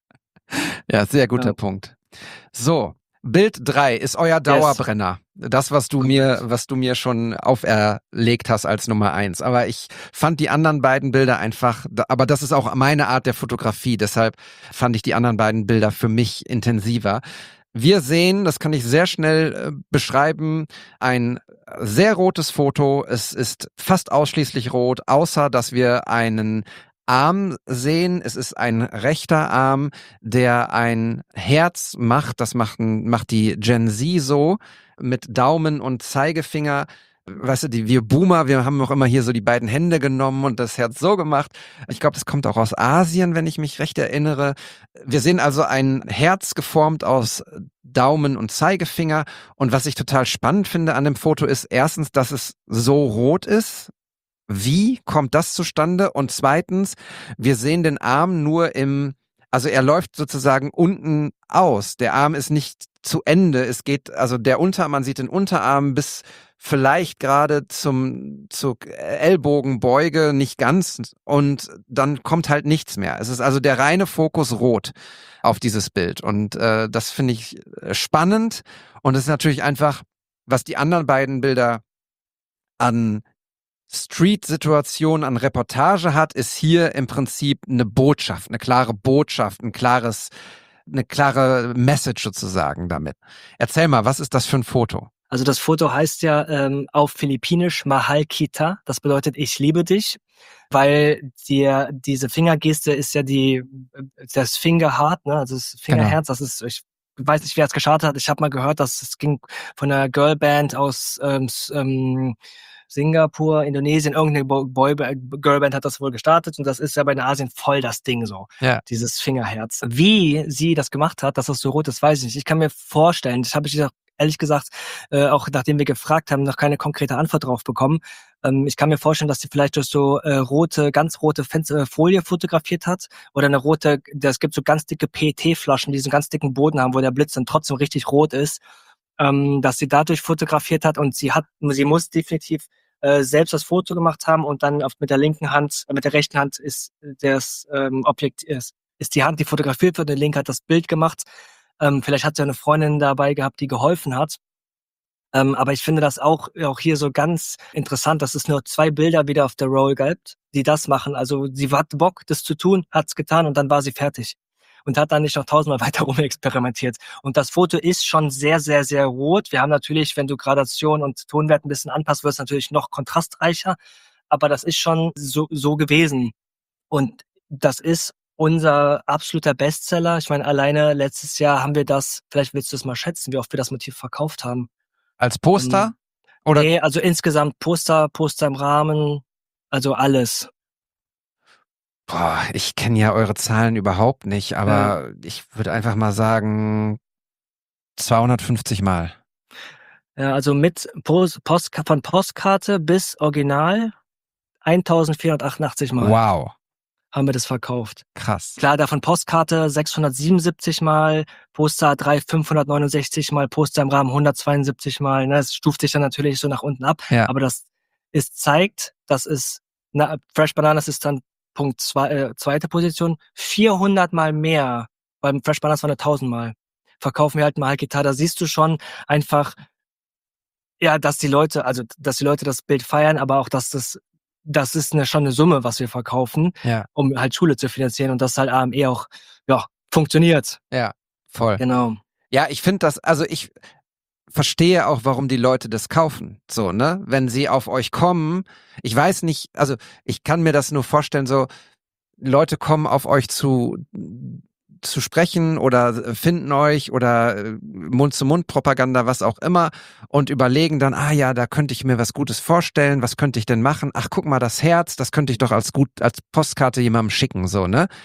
Ja, sehr guter Ja. Punkt. So, Bild drei ist euer Dauerbrenner. Das, was du mir, was du mir schon auferlegt hast als Nummer eins. Aber ich fand die anderen beiden Bilder einfach, aber das ist auch meine Art der Fotografie. Deshalb fand ich die anderen beiden Bilder für mich intensiver. Wir sehen, das kann ich sehr schnell äh, beschreiben, ein sehr rotes Foto. Es ist fast ausschließlich rot, außer dass wir einen Arm sehen. Es ist ein rechter Arm, der ein Herz macht. Das macht, macht die Gen Z so mit Daumen und Zeigefinger. Weißt du, die, wir Boomer, wir haben auch immer hier so die beiden Hände genommen und das Herz so gemacht. Ich glaube, das kommt auch aus Asien, wenn ich mich recht erinnere. Wir sehen also ein Herz geformt aus Daumen und Zeigefinger. Und was ich total spannend finde an dem Foto ist erstens, dass es so rot ist. Wie kommt das zustande? Und zweitens, wir sehen den Arm nur im, also er läuft sozusagen unten aus. Der Arm ist nicht zu Ende. Es geht, also der Unterarm, man sieht den Unterarm bis vielleicht gerade zum, zur Ellbogenbeuge, nicht ganz. Und dann kommt halt nichts mehr. Es ist also der reine Fokus rot auf dieses Bild. Und äh, das finde ich spannend. Und es ist natürlich einfach, was die anderen beiden Bilder an Street-Situation, an Reportage hat, ist hier im Prinzip eine Botschaft, eine klare Botschaft, ein klares, eine klare Message sozusagen damit. Erzähl mal, was ist das für ein Foto? Also das Foto heißt ja ähm, auf Philippinisch Mahal Kita. Das bedeutet, ich liebe dich, weil die, diese Fingergeste ist ja die, das Fingerheart, ne? Also das Fingerherz, das ist, ich weiß nicht, wer es gestartet hat. Ich habe mal gehört, dass es ging von einer Girlband aus ähm, ähm, Singapur, Indonesien, irgendeine Boy Girlband hat das wohl gestartet und das ist ja bei den Asien voll das Ding so, ja. Dieses Fingerherz. Wie sie das gemacht hat, dass das so rot ist, weiß ich nicht. Ich kann mir vorstellen, das habe ich ehrlich gesagt, äh, auch nachdem wir gefragt haben, noch keine konkrete Antwort drauf bekommen. Ähm, ich kann mir vorstellen, dass sie vielleicht durch so äh, rote, ganz rote Fenster, äh, Folie fotografiert hat oder eine rote, es gibt so ganz dicke P E T-Flaschen, die so einen ganz dicken Boden haben, wo der Blitz dann trotzdem richtig rot ist. Ähm, dass sie dadurch fotografiert hat und sie hat, sie muss definitiv äh, selbst das Foto gemacht haben und dann auf, mit der linken Hand, äh, mit der rechten Hand ist das ähm, Objekt, ist, ist die Hand, die fotografiert wird, und die linke hat das Bild gemacht. Ähm, vielleicht hat sie eine Freundin dabei gehabt, die geholfen hat. Ähm, aber ich finde das auch, auch hier so ganz interessant, dass es nur zwei Bilder wieder auf der Roll gibt, die das machen. Also sie hatte Bock, das zu tun, hat's getan und dann war sie fertig. Und hat dann nicht noch tausendmal weiter rumexperimentiert. Und das Foto ist schon sehr, sehr, sehr rot. Wir haben natürlich, wenn du Gradation und Tonwert ein bisschen anpasst, wird es natürlich noch kontrastreicher. Aber das ist schon so, so gewesen. Und das ist unser absoluter Bestseller. Ich meine, alleine letztes Jahr haben wir das, vielleicht willst du es mal schätzen, wie oft wir das Motiv verkauft haben. Als Poster? Ähm, Oder? Nee, also insgesamt Poster, Poster im Rahmen, also alles. Boah, ich kenne ja eure Zahlen überhaupt nicht, aber ja. Ich würde einfach mal sagen zweihundertfünfzig Mal. Ja, also mit Post, Post, von Postkarte bis Original eintausendvierhundertachtundachtzig Mal. Wow. Haben wir das verkauft. Krass. Klar, davon Postkarte sechshundertsiebenundsiebzig Mal, Poster drei fünfhundertneunundsechzig Mal, Poster im Rahmen hundertzweiundsiebzig Mal. Ne, es stuft sich dann natürlich so nach unten ab. Ja. Aber das ist, zeigt, dass es, na, Fresh Bananas ist dann Punkt zwei, äh, zweite Position, vierhundert Mal mehr. Beim Fresh Bananas waren es tausend Mal. Verkaufen wir halt mal Gitarre. Da siehst du schon einfach, ja, dass die Leute, also, dass die Leute das Bild feiern, aber auch, dass das, das ist eine, schon eine Summe, was wir verkaufen, ja. um halt Schule zu finanzieren und dass halt A M E auch, ja, funktioniert. Ja, voll. Genau. Ja, ich finde das, also ich verstehe auch, warum die Leute das kaufen. So, ne? Wenn sie auf euch kommen, ich weiß nicht, also ich kann mir das nur vorstellen, so Leute kommen auf euch zu zu sprechen oder finden euch oder Mund-zu-Mund-Propaganda, was auch immer, und überlegen dann, ah ja, da könnte ich mir was Gutes vorstellen, was könnte ich denn machen? Ach, guck mal, das Herz, das könnte ich doch als gut als Postkarte jemandem schicken, so, ne?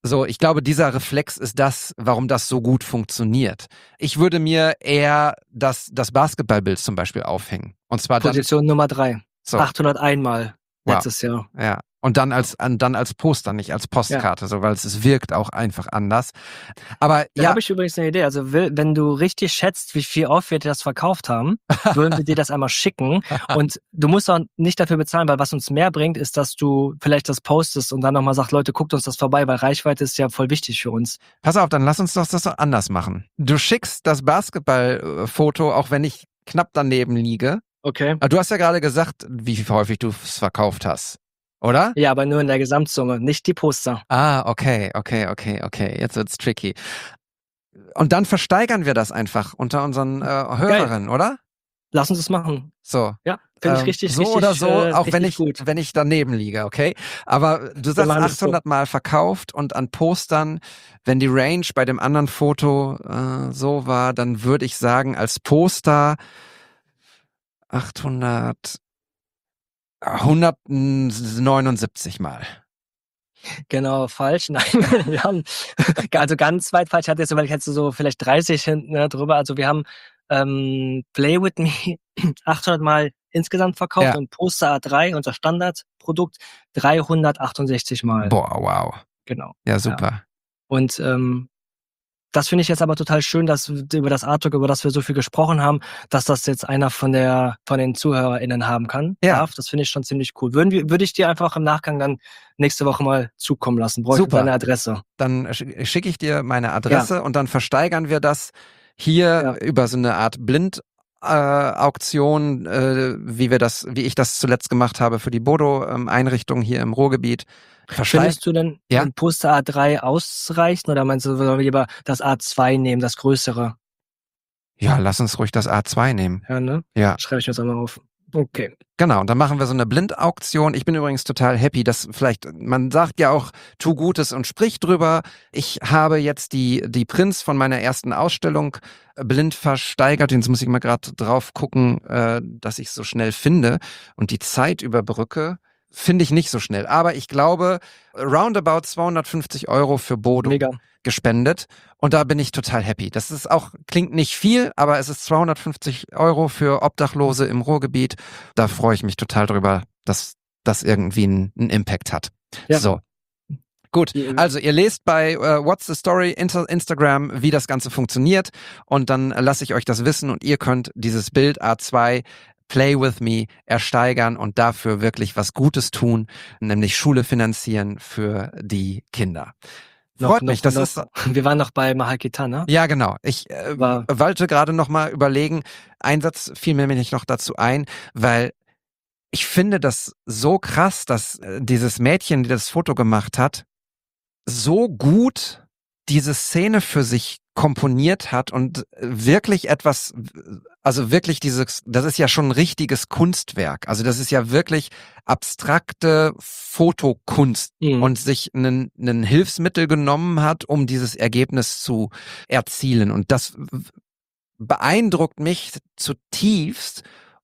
So, ich glaube, dieser Reflex ist das, warum das so gut funktioniert. Ich würde mir eher das, das Basketballbild zum Beispiel aufhängen. Und zwar dann, Position Nummer drei. so, achthundertein Mal Wow. letztes Jahr. ja. Und dann als, an, dann als Poster, nicht als Postkarte, so, weil es, es wirkt auch einfach anders. Aber Da ja, habe ich übrigens eine Idee. Also will, wenn du richtig schätzt, wie viel oft wir dir das verkauft haben, würden wir dir das einmal schicken. Und du musst auch nicht dafür bezahlen, weil was uns mehr bringt, ist, dass du vielleicht das postest und dann nochmal sagst, Leute, guckt uns das vorbei, weil Reichweite ist ja voll wichtig für uns. pass auf, dann lass uns doch das doch anders machen. Du schickst das Basketballfoto, auch wenn ich knapp daneben liege. Okay. Aber du hast ja gerade gesagt, wie häufig du es verkauft hast, oder? Ja, aber nur in der Gesamtsumme, nicht die Poster. Ah, okay, okay, okay, okay. Jetzt wird's tricky. Und dann versteigern wir das einfach unter unseren äh, Hörerinnen, oder? Lass uns das machen. So. Ja, finde ich Ähm, richtig, so richtig, oder so, äh, auch wenn richtig ich, gut. wenn ich daneben liege, okay? Aber du sagst machen das so. achthundert Mal verkauft und an Postern, wenn die Range bei dem anderen Foto äh, so war, dann würde ich sagen, als Poster achthundert, hundertneunundsiebzig Mal. Genau, falsch. Nein, wir haben, also ganz weit falsch. Ich hatte jetzt überlegt, hättest du so vielleicht dreißig hinten ne, drüber. Also wir haben ähm, Play With Me achthundert Mal insgesamt verkauft Ja. und Poster A drei, unser Standardprodukt, dreihundertachtundsechzig Mal. Boah, wow. Genau. Ja, super. Und ähm, das finde ich jetzt aber total schön, dass wir über das Artwork, über das wir so viel gesprochen haben, dass das jetzt einer von der von den ZuhörerInnen haben kann. Ja. Darf. Das finde ich schon ziemlich cool. Würden wir, würde ich dir einfach im Nachgang dann nächste Woche mal zukommen lassen. Bräuchte Super. deine Adresse. Dann sch- schicke ich dir meine Adresse und dann versteigern wir das hier Ja. über so eine Art Blind äh, Auktion, äh, wie wir das, wie ich das zuletzt gemacht habe für die Bodo-Einrichtung hier im Ruhrgebiet. Versteig- Findest du denn Ja. ein Poster A drei ausreichen oder meinst du, sollen wir lieber das A zwei nehmen, das größere? Ja, lass uns ruhig das A zwei nehmen. Ja, ne? Ja, Schreibe ich mir das einmal auf. Okay. genau. Und dann machen wir so eine Blindauktion. Ich bin übrigens total happy, dass vielleicht, man sagt ja auch, tu Gutes und sprich drüber. Ich habe jetzt die, die Prints von meiner ersten Ausstellung äh, blind versteigert. Jetzt muss ich mal gerade drauf gucken, äh, dass ich es so schnell finde und die Zeit überbrücke. Finde ich nicht so schnell. Aber ich glaube, roundabout zweihundertfünfzig Euro für Bodo Mega. gespendet. Und da bin ich total happy. Das ist auch, klingt nicht viel, aber es ist zweihundertfünfzig Euro für Obdachlose im Ruhrgebiet. Da freue ich mich total drüber, dass das irgendwie einen, einen Impact hat. Ja. So. Gut, Ja. also ihr lest bei uh, What's the Story Inter Instagram, wie das Ganze funktioniert und dann lasse ich euch das wissen und ihr könnt dieses Bild A zwei Play With Me ersteigern und dafür wirklich was Gutes tun, nämlich Schule finanzieren für die Kinder. Noch- Freut noch- mich, das noch- ist... Wir waren noch bei Mahakita, ne? Ja, genau. Ich äh, War- wollte gerade noch mal überlegen, ein Satz fiel mir nämlich noch dazu ein, weil ich finde das so krass, dass äh, dieses Mädchen, die das Foto gemacht hat, so gut diese Szene für sich komponiert hat und wirklich etwas, also wirklich dieses, das ist ja schon ein richtiges Kunstwerk. Also das ist ja wirklich abstrakte Fotokunst Mhm. und sich einen, einen Hilfsmittel genommen hat, um dieses Ergebnis zu erzielen. Und das beeindruckt mich zutiefst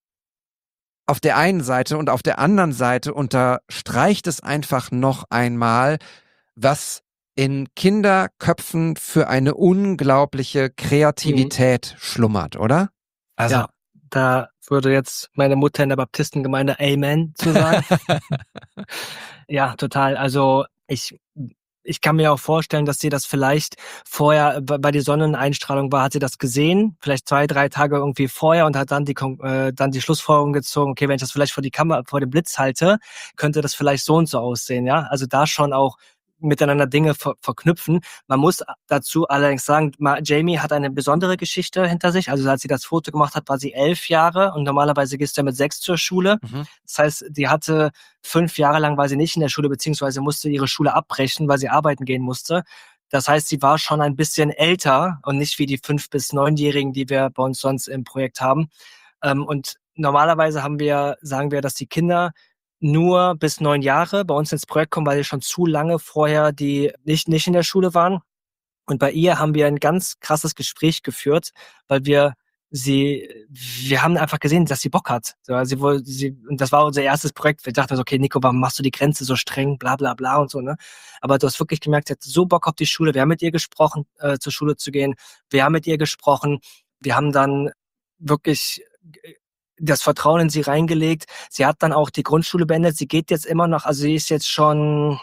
auf der einen Seite und auf der anderen Seite unterstreicht es einfach noch einmal, was in Kinderköpfen für eine unglaubliche Kreativität schlummert, oder? Also, Ja, da würde jetzt meine Mutter in der Baptistengemeinde Amen zu sagen. Ja, total. Also ich, ich kann mir auch vorstellen, dass sie das vielleicht vorher, bei bei die Sonneneinstrahlung war, hat sie das gesehen, vielleicht zwei, drei Tage irgendwie vorher und hat dann die, Kon- äh, dann die Schlussfolgerung gezogen, okay, wenn ich das vielleicht vor die Kamera, vor dem Blitz halte, könnte das vielleicht so und so aussehen, ja. Also da schon auch miteinander Dinge ver verknüpfen. Man muss dazu allerdings sagen, Ma- Jamie hat eine besondere Geschichte hinter sich. Also als sie das Foto gemacht hat, war sie elf Jahre und normalerweise gehst du ja mit sechs zur Schule. mhm. Das heißt, die hatte fünf Jahre lang war sie nicht in der Schule, beziehungsweise musste ihre Schule abbrechen, weil sie arbeiten gehen musste. Das heißt, sie war schon ein bisschen älter und nicht wie die fünf- bis neunjährigen, die wir bei uns sonst im Projekt haben. Ähm, und normalerweise haben wir, sagen wir, dass die Kinder nur bis neun Jahre bei uns ins Projekt kommen, weil sie schon zu lange vorher die nicht, nicht in der Schule waren. Und bei ihr haben wir ein ganz krasses Gespräch geführt, weil wir sie, wir haben einfach gesehen, dass sie Bock hat. So, also sie, wohl- sie, und das war unser erstes Projekt. Wir dachten so, okay, Nico, warum machst du die Grenze so streng, bla bla bla und so, ne? Aber du hast wirklich gemerkt, sie hat so Bock auf die Schule. Wir haben mit ihr gesprochen, äh, zur Schule zu gehen. Wir haben mit ihr gesprochen. Wir haben dann wirklich äh, das Vertrauen in sie reingelegt. Sie hat dann auch die Grundschule beendet. Sie geht jetzt immer noch, also sie ist jetzt schon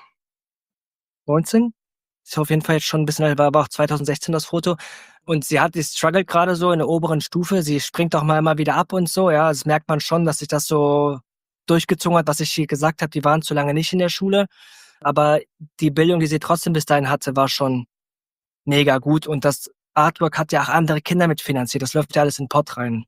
neunzehn. Ist auf jeden Fall jetzt schon ein bisschen, alt, war aber auch zwanzig sechzehn das Foto. Und sie hat, die struggelt gerade so in der oberen Stufe. Sie springt auch mal immer wieder ab und so, ja. Das merkt man schon, dass sich das so durchgezogen hat, was ich hier gesagt habe. Die waren zu lange nicht in der Schule. Aber die Bildung, die sie trotzdem bis dahin hatte, war schon mega gut. Und das Artwork hat ja auch andere Kinder mitfinanziert. Das läuft ja alles in den Pott rein.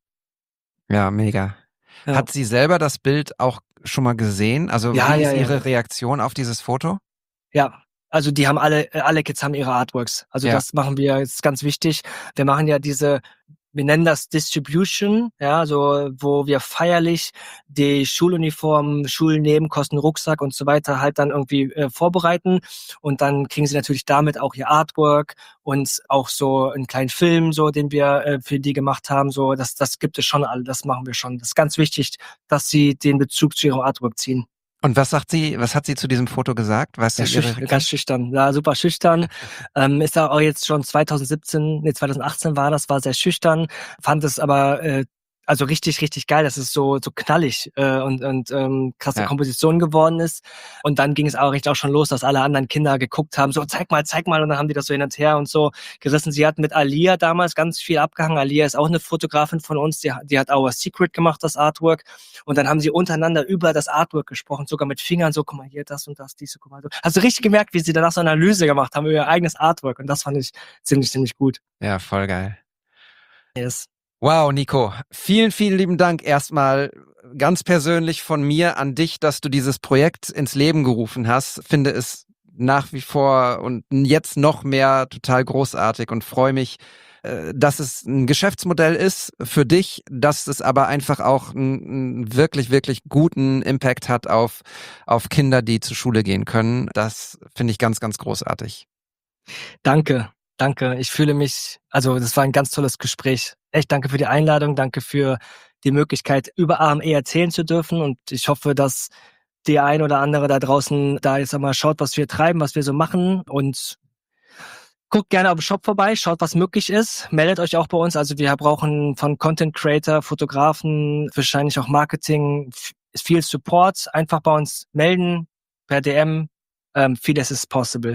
Ja, mega. Ja. Hat sie selber das Bild auch schon mal gesehen? Also Ja, wie ja, ist ja. ihre Reaktion auf dieses Foto? Ja, also die haben alle, äh, alle Kids haben ihre Artworks. Also Ja. das machen wir, ist ganz wichtig. Wir machen ja diese, wir nennen das Distribution, ja, so, wo wir feierlich die Schuluniform, Schulnebenkosten, Rucksack und so weiter halt dann irgendwie äh, vorbereiten. Und dann kriegen sie natürlich damit auch ihr Artwork und auch so einen kleinen Film, so, den wir äh, für die gemacht haben. So, das, das gibt es schon alle, das machen wir schon. Das ist ganz wichtig, dass sie den Bezug zu ihrem Artwork ziehen. Und was sagt sie, was hat sie zu diesem Foto gesagt? Weißt du Ja, ihre schüch Reaktion? ganz schüchtern, ja, super schüchtern. ähm, ist auch jetzt schon zwanzig siebzehn, nee, zwanzig achtzehn war das, war sehr schüchtern, fand es aber äh, also richtig, richtig geil, dass es so so knallig äh, und und ähm, krasse Ja. Komposition geworden ist. Und dann ging es auch recht auch schon los, dass alle anderen Kinder geguckt haben, so zeig mal, zeig mal, und dann haben die das so hin und her und so gerissen. Sie hat mit Alia damals ganz viel abgehangen. Alia ist auch eine Fotografin von uns, die, die hat Our Secret gemacht, das Artwork. Und dann haben sie untereinander über das Artwork gesprochen, sogar mit Fingern, so, guck mal hier, das und das, dies, guck mal so. Hast du richtig gemerkt, wie sie danach so eine Analyse gemacht haben über ihr eigenes Artwork. Und das fand ich ziemlich, ziemlich gut. Ja, voll geil. Yes. Wow, Nico, vielen, vielen lieben Dank erstmal ganz persönlich von mir an dich, dass du dieses Projekt ins Leben gerufen hast. Finde es nach wie vor und jetzt noch mehr total großartig und freue mich, äh, dass es ein Geschäftsmodell ist für dich, dass es aber einfach auch einen, einen wirklich, wirklich guten Impact hat auf, auf Kinder, die zur Schule gehen können. Das finde ich ganz, ganz großartig. Danke, danke. Ich fühle mich, also das war ein ganz tolles Gespräch. Echt danke für die Einladung, danke für die Möglichkeit, über A M E erzählen zu dürfen. Und ich hoffe, dass die ein oder andere da draußen da jetzt einmal schaut, was wir treiben, was wir so machen. Und guckt gerne auf dem Shop vorbei, schaut, was möglich ist. Meldet euch auch bei uns. Also wir brauchen von Content Creator, Fotografen, wahrscheinlich auch Marketing, f- viel Support. Einfach bei uns melden, per D M. Ähm, vieles ist possible.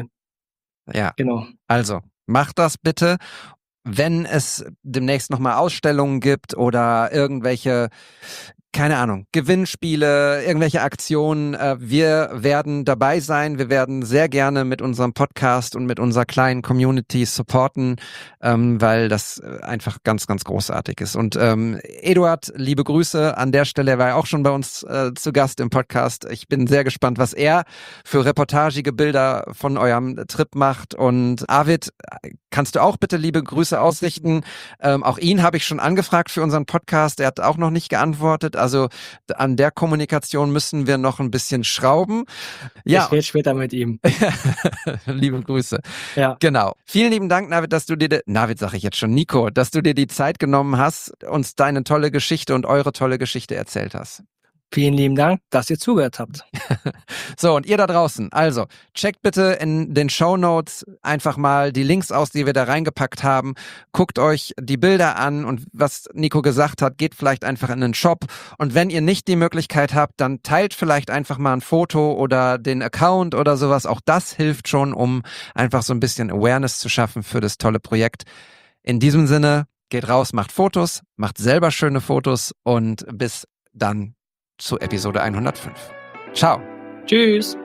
Ja. Genau. Also, macht das bitte. Wenn es demnächst nochmal Ausstellungen gibt oder irgendwelche, keine Ahnung, Gewinnspiele, irgendwelche Aktionen, äh, wir werden dabei sein. Wir werden sehr gerne mit unserem Podcast und mit unserer kleinen Community supporten, ähm, weil das äh, einfach ganz, ganz großartig ist. Und ähm, Eduard, liebe Grüße an der Stelle. Er war ja auch schon bei uns äh, zu Gast im Podcast. Ich bin sehr gespannt, was er für reportagige Bilder von eurem Trip macht. Und Arvid, kannst du auch bitte liebe Grüße ausrichten? Ähm, auch ihn habe ich schon angefragt für unseren Podcast. Er hat auch noch nicht geantwortet. Also an der Kommunikation müssen wir noch ein bisschen schrauben. Ja, Ich rede später mit ihm. liebe Grüße. Ja. Genau. Vielen lieben Dank, Navid, dass du dir, de- Navid sage ich jetzt schon, Nico, dass du dir die Zeit genommen hast, uns deine tolle Geschichte und eure tolle Geschichte erzählt hast. Vielen lieben Dank, dass ihr zugehört habt. So, und ihr da draußen, also checkt bitte in den Shownotes einfach mal die Links aus, die wir da reingepackt haben. Guckt euch die Bilder an und was Nico gesagt hat, geht vielleicht einfach in den Shop. Und wenn ihr nicht die Möglichkeit habt, dann teilt vielleicht einfach mal ein Foto oder den Account oder sowas. Auch das hilft schon, um einfach so ein bisschen Awareness zu schaffen für das tolle Projekt. In diesem Sinne, geht raus, macht Fotos, macht selber schöne Fotos und bis dann zu Episode hundertfünf. Ciao. Tschüss.